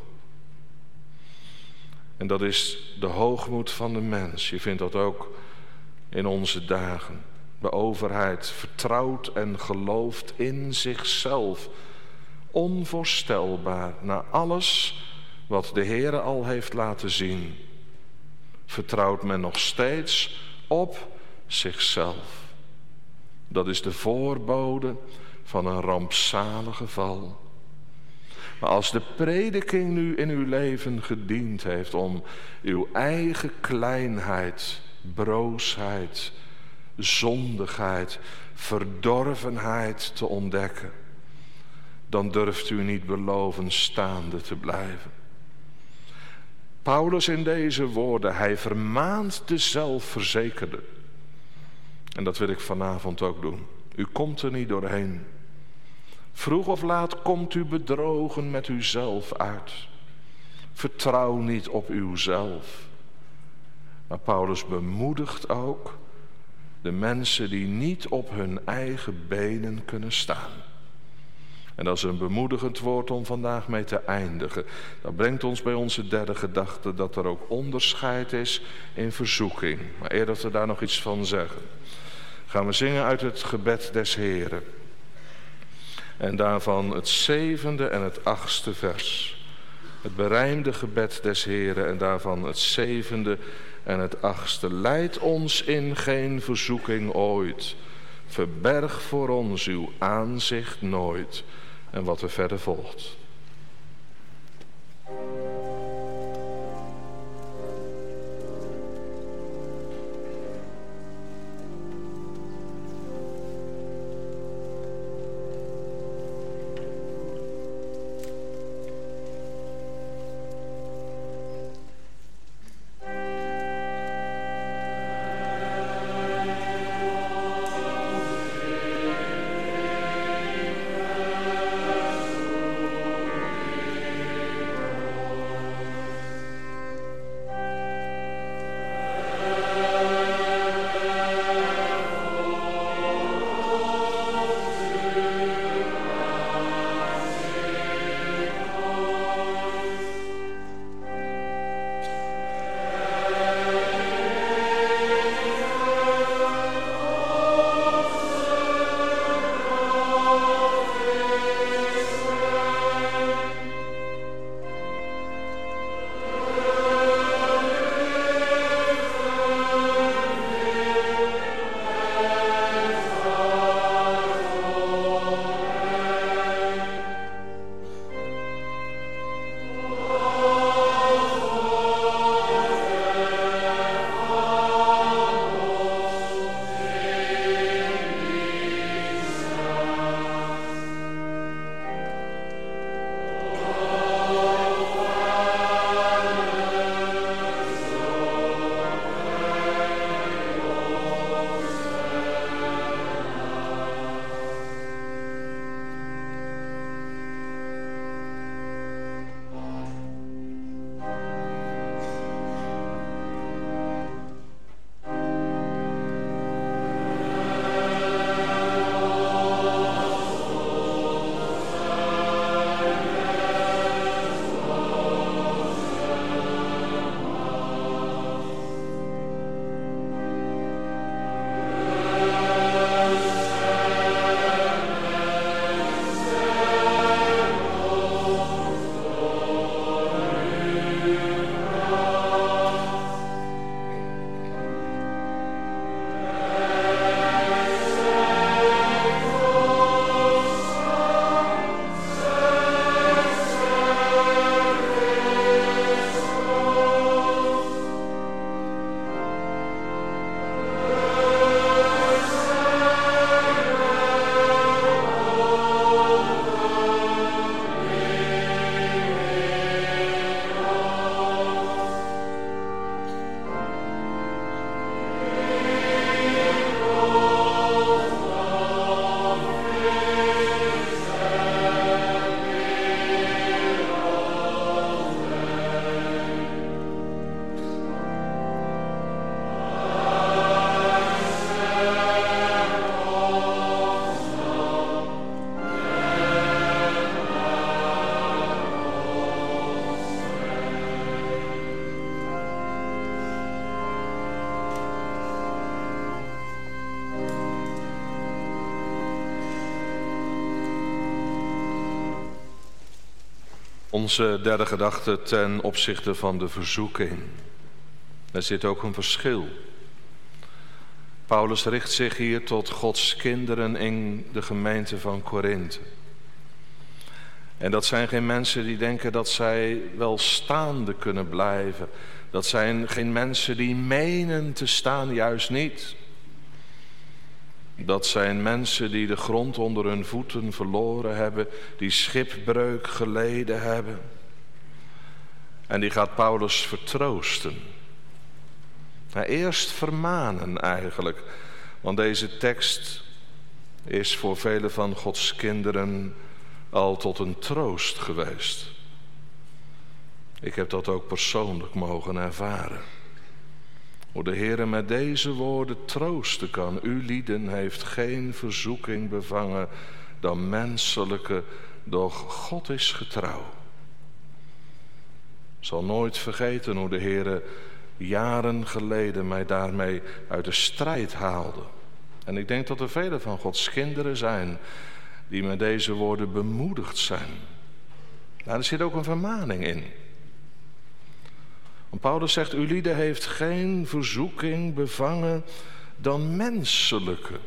Speaker 1: En dat is de hoogmoed van de mens. Je vindt dat ook in onze dagen. De overheid vertrouwt en gelooft in zichzelf. Onvoorstelbaar na alles wat de Heere al heeft laten zien. Vertrouwt men nog steeds op zichzelf. Dat is de voorbode van een rampzalige val. Maar als de prediking nu in uw leven gediend heeft om uw eigen kleinheid, broosheid, zondigheid, verdorvenheid te ontdekken, dan durft u niet beloven staande te blijven. Paulus in deze woorden, hij vermaant de zelfverzekerde. En dat wil ik vanavond ook doen. U komt er niet doorheen. Vroeg of laat komt u bedrogen met uzelf uit. Vertrouw niet op uzelf. Maar Paulus bemoedigt ook de mensen die niet op hun eigen benen kunnen staan. En dat is een bemoedigend woord om vandaag mee te eindigen. Dat brengt ons bij onze derde gedachte, dat er ook onderscheid is in verzoeking. Maar eerder dat we daar nog iets van zeggen, gaan we zingen uit het gebed des Heren. En daarvan het 7e en het 8e vers. Het berijmde gebed des Heren en daarvan het 7e en het 8e. Leid ons in geen verzoeking ooit. Verberg voor ons uw aanzicht nooit. En wat er verder volgt. Onze derde gedachte ten opzichte van de verzoeking. Er zit ook een verschil. Paulus richt zich hier tot Gods kinderen in de gemeente van Korinthe. En dat zijn geen mensen die denken dat zij wel staande kunnen blijven. Dat zijn geen mensen die menen te staan, juist niet. Dat zijn mensen die de grond onder hun voeten verloren hebben, die schipbreuk geleden hebben. En die gaat Paulus vertroosten. Eerst vermanen eigenlijk, want deze tekst is voor vele van Gods kinderen al tot een troost geweest. Ik heb dat ook persoonlijk mogen ervaren. Hoe de Heere met deze woorden troosten kan. U lieden heeft geen verzoeking bevangen dan menselijke, doch God is getrouw. Ik zal nooit vergeten hoe de Heere jaren geleden mij daarmee uit de strijd haalde. En ik denk dat er vele van Gods kinderen zijn die met deze woorden bemoedigd zijn. Nou, er zit ook een vermaning in. Want Paulus zegt, ulieden heeft geen verzoeking bevangen dan menselijke.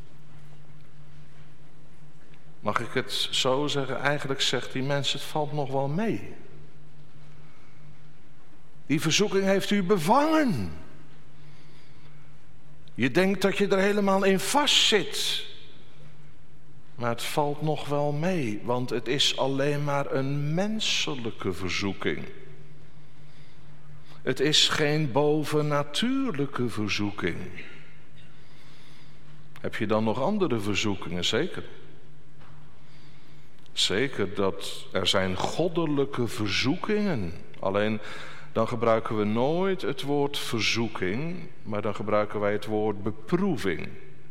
Speaker 1: Mag ik het zo zeggen? Eigenlijk zegt die mens, het valt nog wel mee. Die verzoeking heeft u bevangen. Je denkt dat je er helemaal in vastzit. Maar het valt nog wel mee, want het is alleen maar een menselijke verzoeking. Het is geen bovennatuurlijke verzoeking. Heb je dan nog andere verzoekingen? Zeker. Zeker dat er zijn goddelijke verzoekingen. Alleen dan gebruiken we nooit het woord verzoeking, maar dan gebruiken wij het woord beproeving.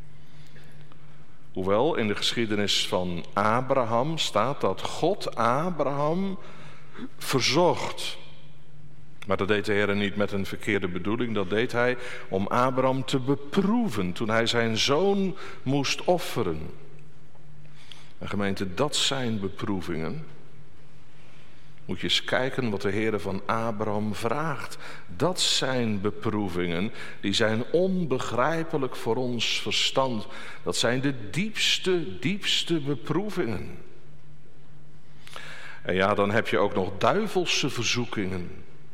Speaker 1: Hoewel in de geschiedenis van Abraham staat dat God Abraham verzocht. Maar dat deed de Heer niet met een verkeerde bedoeling. Dat deed hij om Abraham te beproeven toen hij zijn zoon moest offeren. En gemeente, dat zijn beproevingen. Moet je eens kijken wat de Heer van Abraham vraagt. Dat zijn beproevingen, die zijn onbegrijpelijk voor ons verstand. Dat zijn de diepste beproevingen. En ja, dan heb je ook nog duivelse verzoekingen.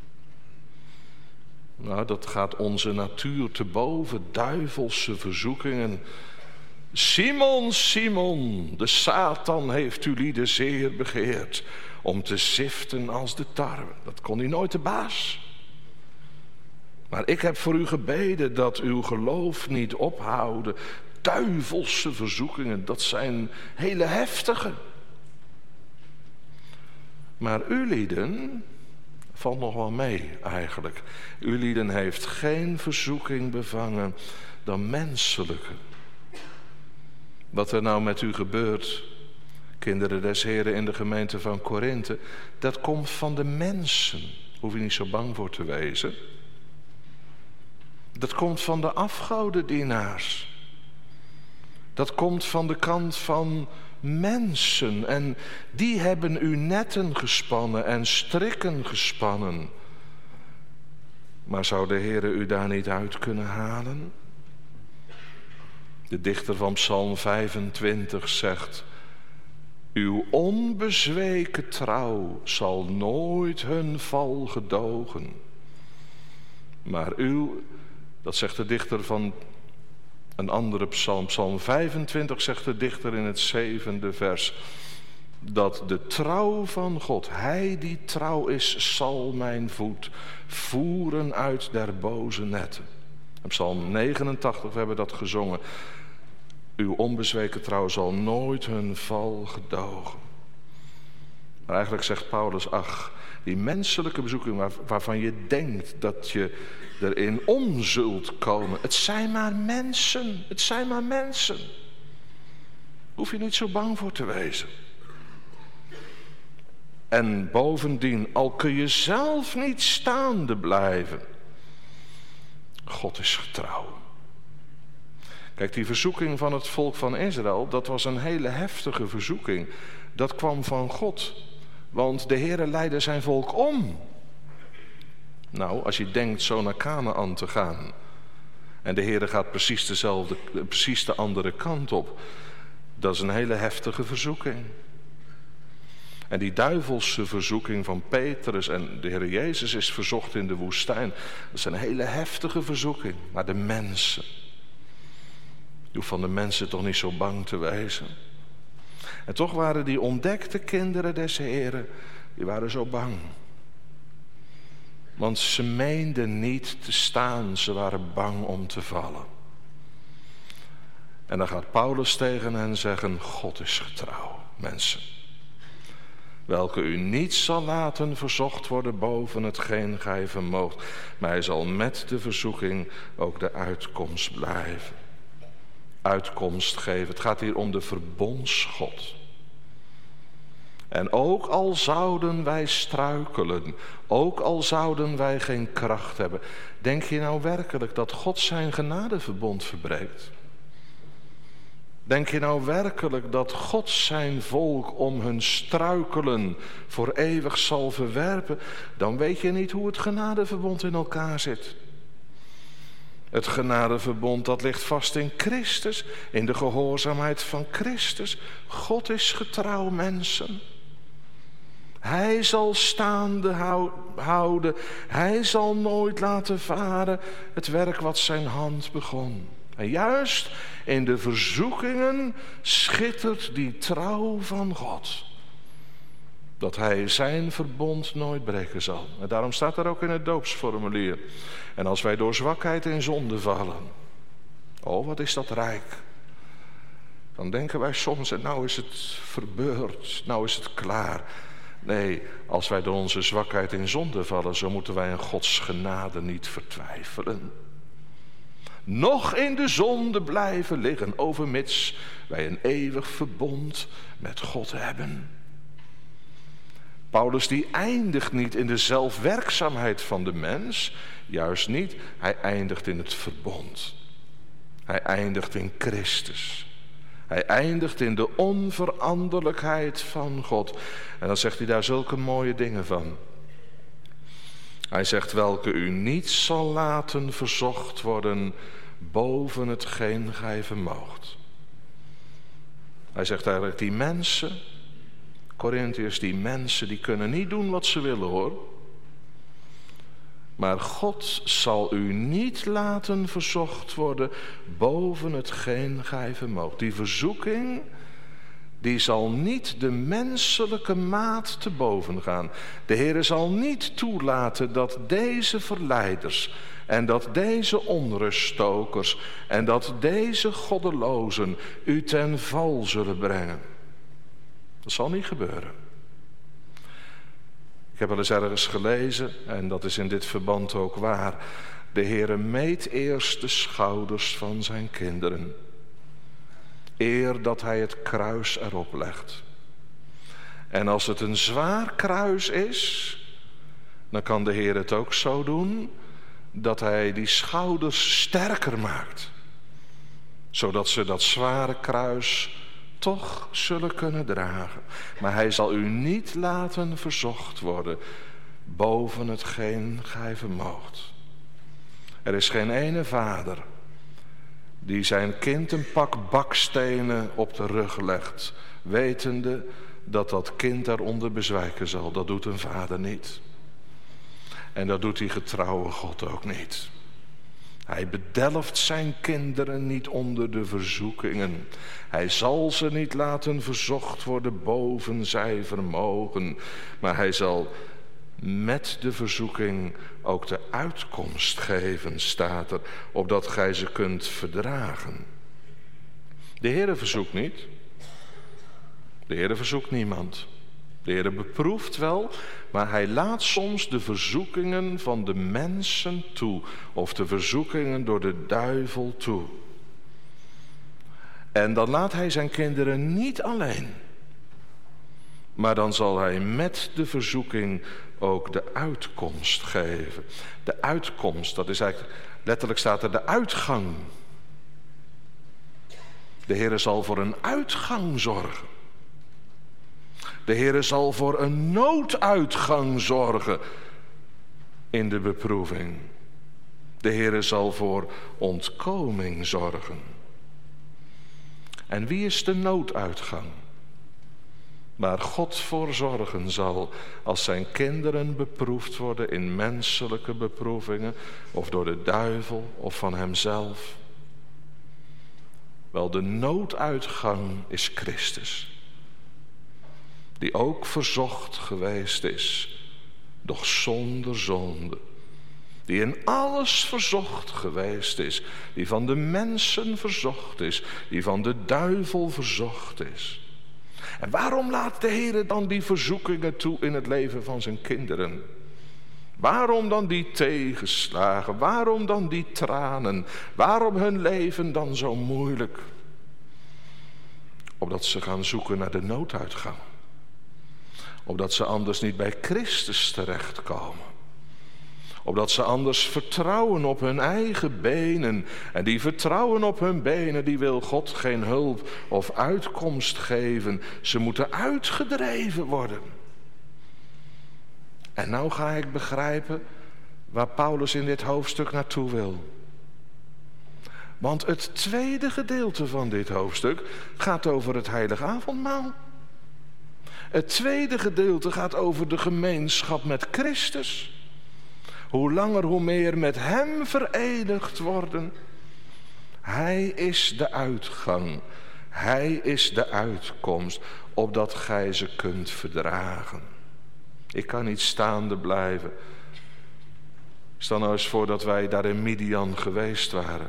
Speaker 1: Nou, dat gaat onze natuur te boven, duivelse verzoekingen. Simon, Simon, de Satan heeft ulieden zeer begeerd om te ziften als de tarwe. Dat kon hij nooit de baas. Maar ik heb voor u gebeden dat uw geloof niet ophouden. Duivelse verzoekingen, dat zijn hele heftige. Maar ulieden valt nog wel mee eigenlijk. Ulieden heeft geen verzoeking bevangen dan menselijke. Wat er nou met u gebeurt, kinderen des Heren in de gemeente van Korinthe, dat komt van de mensen. Hoef je niet zo bang voor te wezen. Dat komt van de afgodendienaars. Dat komt van de kant van mensen. En die hebben u netten gespannen en strikken gespannen. Maar zou de Heere u daar niet uit kunnen halen? De dichter van Psalm 25 zegt: uw onbezweken trouw zal nooit hun val gedogen. Maar dat zegt de dichter van een andere psalm, Psalm 25 zegt de dichter in het 7e vers, dat de trouw van God, hij die trouw is, zal mijn voet voeren uit der boze netten. En Psalm 89, we hebben dat gezongen. Uw onbezweken trouw zal nooit hun val gedogen. Maar eigenlijk zegt Paulus, ach, die menselijke bezoeking waarvan je denkt dat je erin om zult komen. Het zijn maar mensen, het zijn maar mensen. Hoef je niet zo bang voor te wezen. En bovendien, al kun je zelf niet staande blijven. God is getrouw. Kijk, die verzoeking van het volk van Israël, dat was een hele heftige verzoeking. Dat kwam van God. Want de Heere leidde zijn volk om. Nou, als je denkt zo naar Kanaän te gaan en de Heere gaat precies de andere kant op, dat is een hele heftige verzoeking. En die duivelse verzoeking van Petrus en de Heer Jezus is verzocht in de woestijn. Dat is een hele heftige verzoeking. Maar de mensen, je hoeft van de mensen toch niet zo bang te wezen. En toch waren die ontdekte kinderen des Heren, die waren zo bang. Want ze meenden niet te staan, ze waren bang om te vallen. En dan gaat Paulus tegen hen zeggen, God is getrouw, mensen. Welke u niet zal laten verzocht worden boven hetgeen gij vermoogt. Maar hij zal met de verzoeking ook de uitkomst blijven. Uitkomst geven. Het gaat hier om de verbondsgod. En ook al zouden wij struikelen, ook al zouden wij geen kracht hebben, denk je nou werkelijk dat God zijn genadeverbond verbreekt? Denk je nou werkelijk dat God zijn volk om hun struikelen voor eeuwig zal verwerpen? Dan weet je niet hoe het genadeverbond in elkaar zit. Het genadeverbond dat ligt vast in Christus, in de gehoorzaamheid van Christus. God is getrouw, mensen. Hij zal staande houden. Hij zal nooit laten varen het werk wat zijn hand begon. En juist in de verzoekingen schittert die trouw van God. Dat hij zijn verbond nooit breken zal. En daarom staat er ook in het doopsformulier. En als wij door zwakheid in zonde vallen. Oh, wat is dat rijk. Dan denken wij soms, en nou is het verbeurd, nou is het klaar. Nee, als wij door onze zwakheid in zonde vallen, zo moeten wij in Gods genade niet vertwijfelen. Nog in de zonde blijven liggen, overmits wij een eeuwig verbond met God hebben. Paulus die eindigt niet in de zelfwerkzaamheid van de mens, juist niet. Hij eindigt in het verbond. Hij eindigt in Christus. Hij eindigt in de onveranderlijkheid van God. En dan zegt hij daar zulke mooie dingen van. Hij zegt, welke u niet zal laten verzocht worden boven hetgeen gij vermoogt. Hij zegt eigenlijk, die mensen, Korintiërs, die mensen, die kunnen niet doen wat ze willen, hoor. Maar God zal u niet laten verzocht worden boven hetgeen gij vermoogt. Die verzoeking, die zal niet de menselijke maat te boven gaan. De Heer zal niet toelaten dat deze verleiders en dat deze onruststokers en dat deze goddelozen u ten val zullen brengen. Dat zal niet gebeuren. Ik heb wel eens ergens gelezen, en dat is in dit verband ook waar. De Heere meet eerst de schouders van zijn kinderen, eer dat hij het kruis erop legt. En als het een zwaar kruis is, dan kan de Heer het ook zo doen dat hij die schouders sterker maakt, zodat ze dat zware kruis toch zullen kunnen dragen. Maar hij zal u niet laten verzocht worden boven hetgeen gij vermoogt. Er is geen ene vader die zijn kind een pak bakstenen op de rug legt, wetende dat dat kind daaronder bezwijken zal. Dat doet een vader niet. En dat doet die getrouwe God ook niet. Hij bedelft zijn kinderen niet onder de verzoekingen. Hij zal ze niet laten verzocht worden boven zij vermogen. Maar hij zal met de verzoeking ook de uitkomst geven, staat er, opdat gij ze kunt verdragen. De Heere verzoekt niet. De Heere verzoekt niemand. De Heere beproeft wel, maar hij laat soms de verzoekingen van de mensen toe. Of de verzoekingen door de duivel toe. En dan laat hij zijn kinderen niet alleen. Maar dan zal hij met de verzoeking ook de uitkomst geven. De uitkomst, dat is eigenlijk, letterlijk staat er de uitgang. De Heere zal voor een uitgang zorgen. De Heere zal voor een nooduitgang zorgen in de beproeving. De Heere zal voor ontkoming zorgen. En wie is de nooduitgang? Waar God voor zorgen zal als zijn kinderen beproefd worden in menselijke beproevingen of door de duivel of van hemzelf. Wel, de nooduitgang is Christus, die ook verzocht geweest is, doch zonder zonde. Die in alles verzocht geweest is, die van de mensen verzocht is, die van de duivel verzocht is. En waarom laat de Heer dan die verzoekingen toe in het leven van zijn kinderen? Waarom dan die tegenslagen? Waarom dan die tranen? Waarom hun leven dan zo moeilijk? Opdat ze gaan zoeken naar de nooduitgang. Opdat ze anders niet bij Christus terechtkomen. Opdat ze anders vertrouwen op hun eigen benen. En die vertrouwen op hun benen, die wil God geen hulp of uitkomst geven. Ze moeten uitgedreven worden. En nou ga ik begrijpen waar Paulus in dit hoofdstuk naartoe wil. Want het tweede gedeelte van dit hoofdstuk gaat over het heilige avondmaal. Het tweede gedeelte gaat over de gemeenschap met Christus. Hoe langer, hoe meer met hem verenigd worden. Hij is de uitgang. Hij is de uitkomst, opdat gij ze kunt verdragen. Ik kan niet staande blijven. Stel nou eens voor dat wij daar in Midian geweest waren.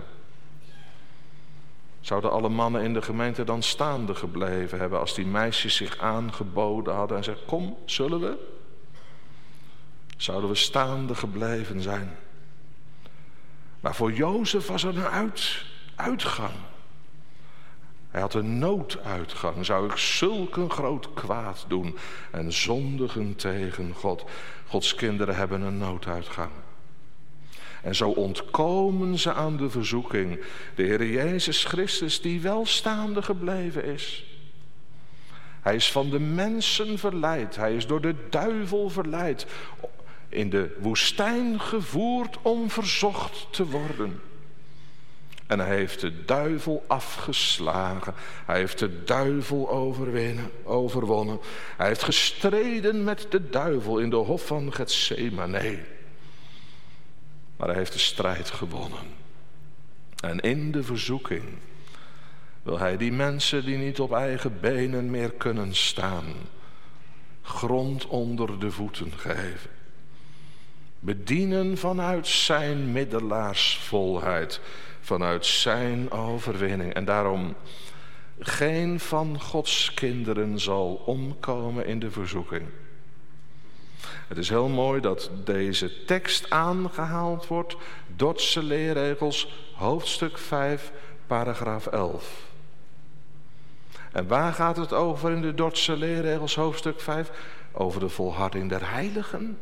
Speaker 1: Zouden alle mannen in de gemeente dan staande gebleven hebben als die meisjes zich aangeboden hadden en zeggen, kom, zullen we? Zouden we staande gebleven zijn. Maar voor Jozef was er een uitgang. Hij had een nooduitgang. Zou ik zulk een groot kwaad doen en zondigen tegen God? Gods kinderen hebben een nooduitgang. En zo ontkomen ze aan de verzoeking. De Heer Jezus Christus die wel staande gebleven is. Hij is van de mensen verleid. Hij is door de duivel verleid. In de woestijn gevoerd om verzocht te worden. En hij heeft de duivel afgeslagen. Hij heeft de duivel overwonnen. Hij heeft gestreden met de duivel in de hof van Getsemane. Maar hij heeft de strijd gewonnen. En in de verzoeking wil hij die mensen die niet op eigen benen meer kunnen staan, grond onder de voeten geven. Bedienen vanuit zijn middelaarsvolheid, vanuit zijn overwinning. En daarom, geen van Gods kinderen zal omkomen in de verzoeking. Het is heel mooi dat deze tekst aangehaald wordt. Dordtse leerregels, hoofdstuk 5, paragraaf 11. En waar gaat het over in de Dordtse leerregels, hoofdstuk 5? Over de volharding der heiligen.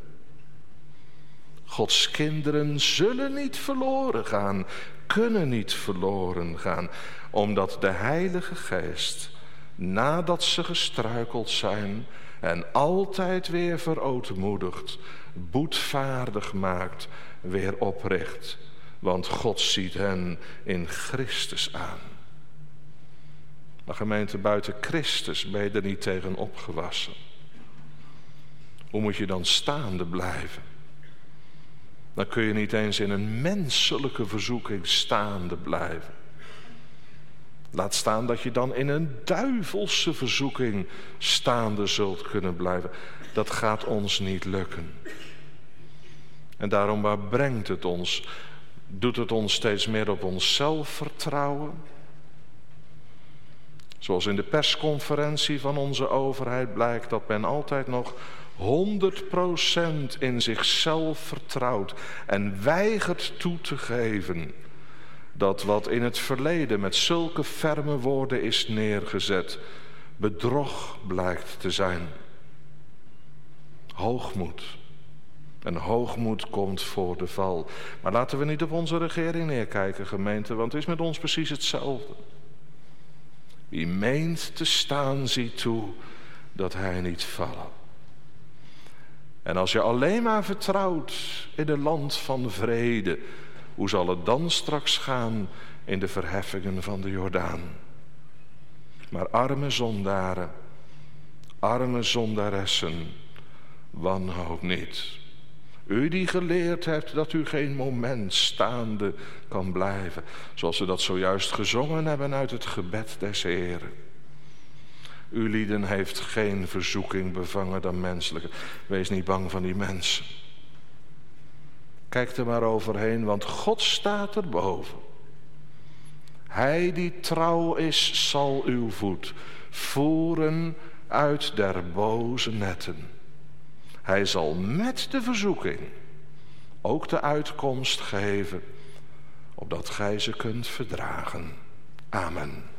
Speaker 1: Gods kinderen zullen niet verloren gaan, kunnen niet verloren gaan, omdat de Heilige Geest, nadat ze gestruikeld zijn en altijd weer verootmoedigd, boetvaardig maakt, weer opricht. Want God ziet hen in Christus aan. Maar gemeente, buiten Christus ben je er niet tegen opgewassen. Hoe moet je dan staande blijven? Dan kun je niet eens in een menselijke verzoeking staande blijven. Laat staan dat je dan in een duivelse verzoeking staande zult kunnen blijven. Dat gaat ons niet lukken. En daarom, waar brengt het ons? Doet het ons steeds meer op onszelf vertrouwen? Zoals in de persconferentie van onze overheid blijkt dat men altijd nog 100% in zichzelf vertrouwt en weigert toe te geven dat wat in het verleden met zulke ferme woorden is neergezet, bedrog blijkt te zijn. Hoogmoed. En hoogmoed komt voor de val. Maar laten we niet op onze regering neerkijken, gemeente, want het is met ons precies hetzelfde. Wie meent te staan, ziet toe dat hij niet vallen. En als je alleen maar vertrouwt in het land van vrede, hoe zal het dan straks gaan in de verheffingen van de Jordaan? Maar arme zondaren, arme zondaressen, wanhoop niet. U die geleerd hebt dat u geen moment staande kan blijven, zoals we dat zojuist gezongen hebben uit het gebed des Heren. Uw lieden heeft geen verzoeking bevangen dan menselijke. Wees niet bang van die mensen. Kijk er maar overheen, want God staat erboven. Hij die trouw is, zal uw voet voeren uit der boze netten. Hij zal met de verzoeking ook de uitkomst geven, opdat gij ze kunt verdragen. Amen.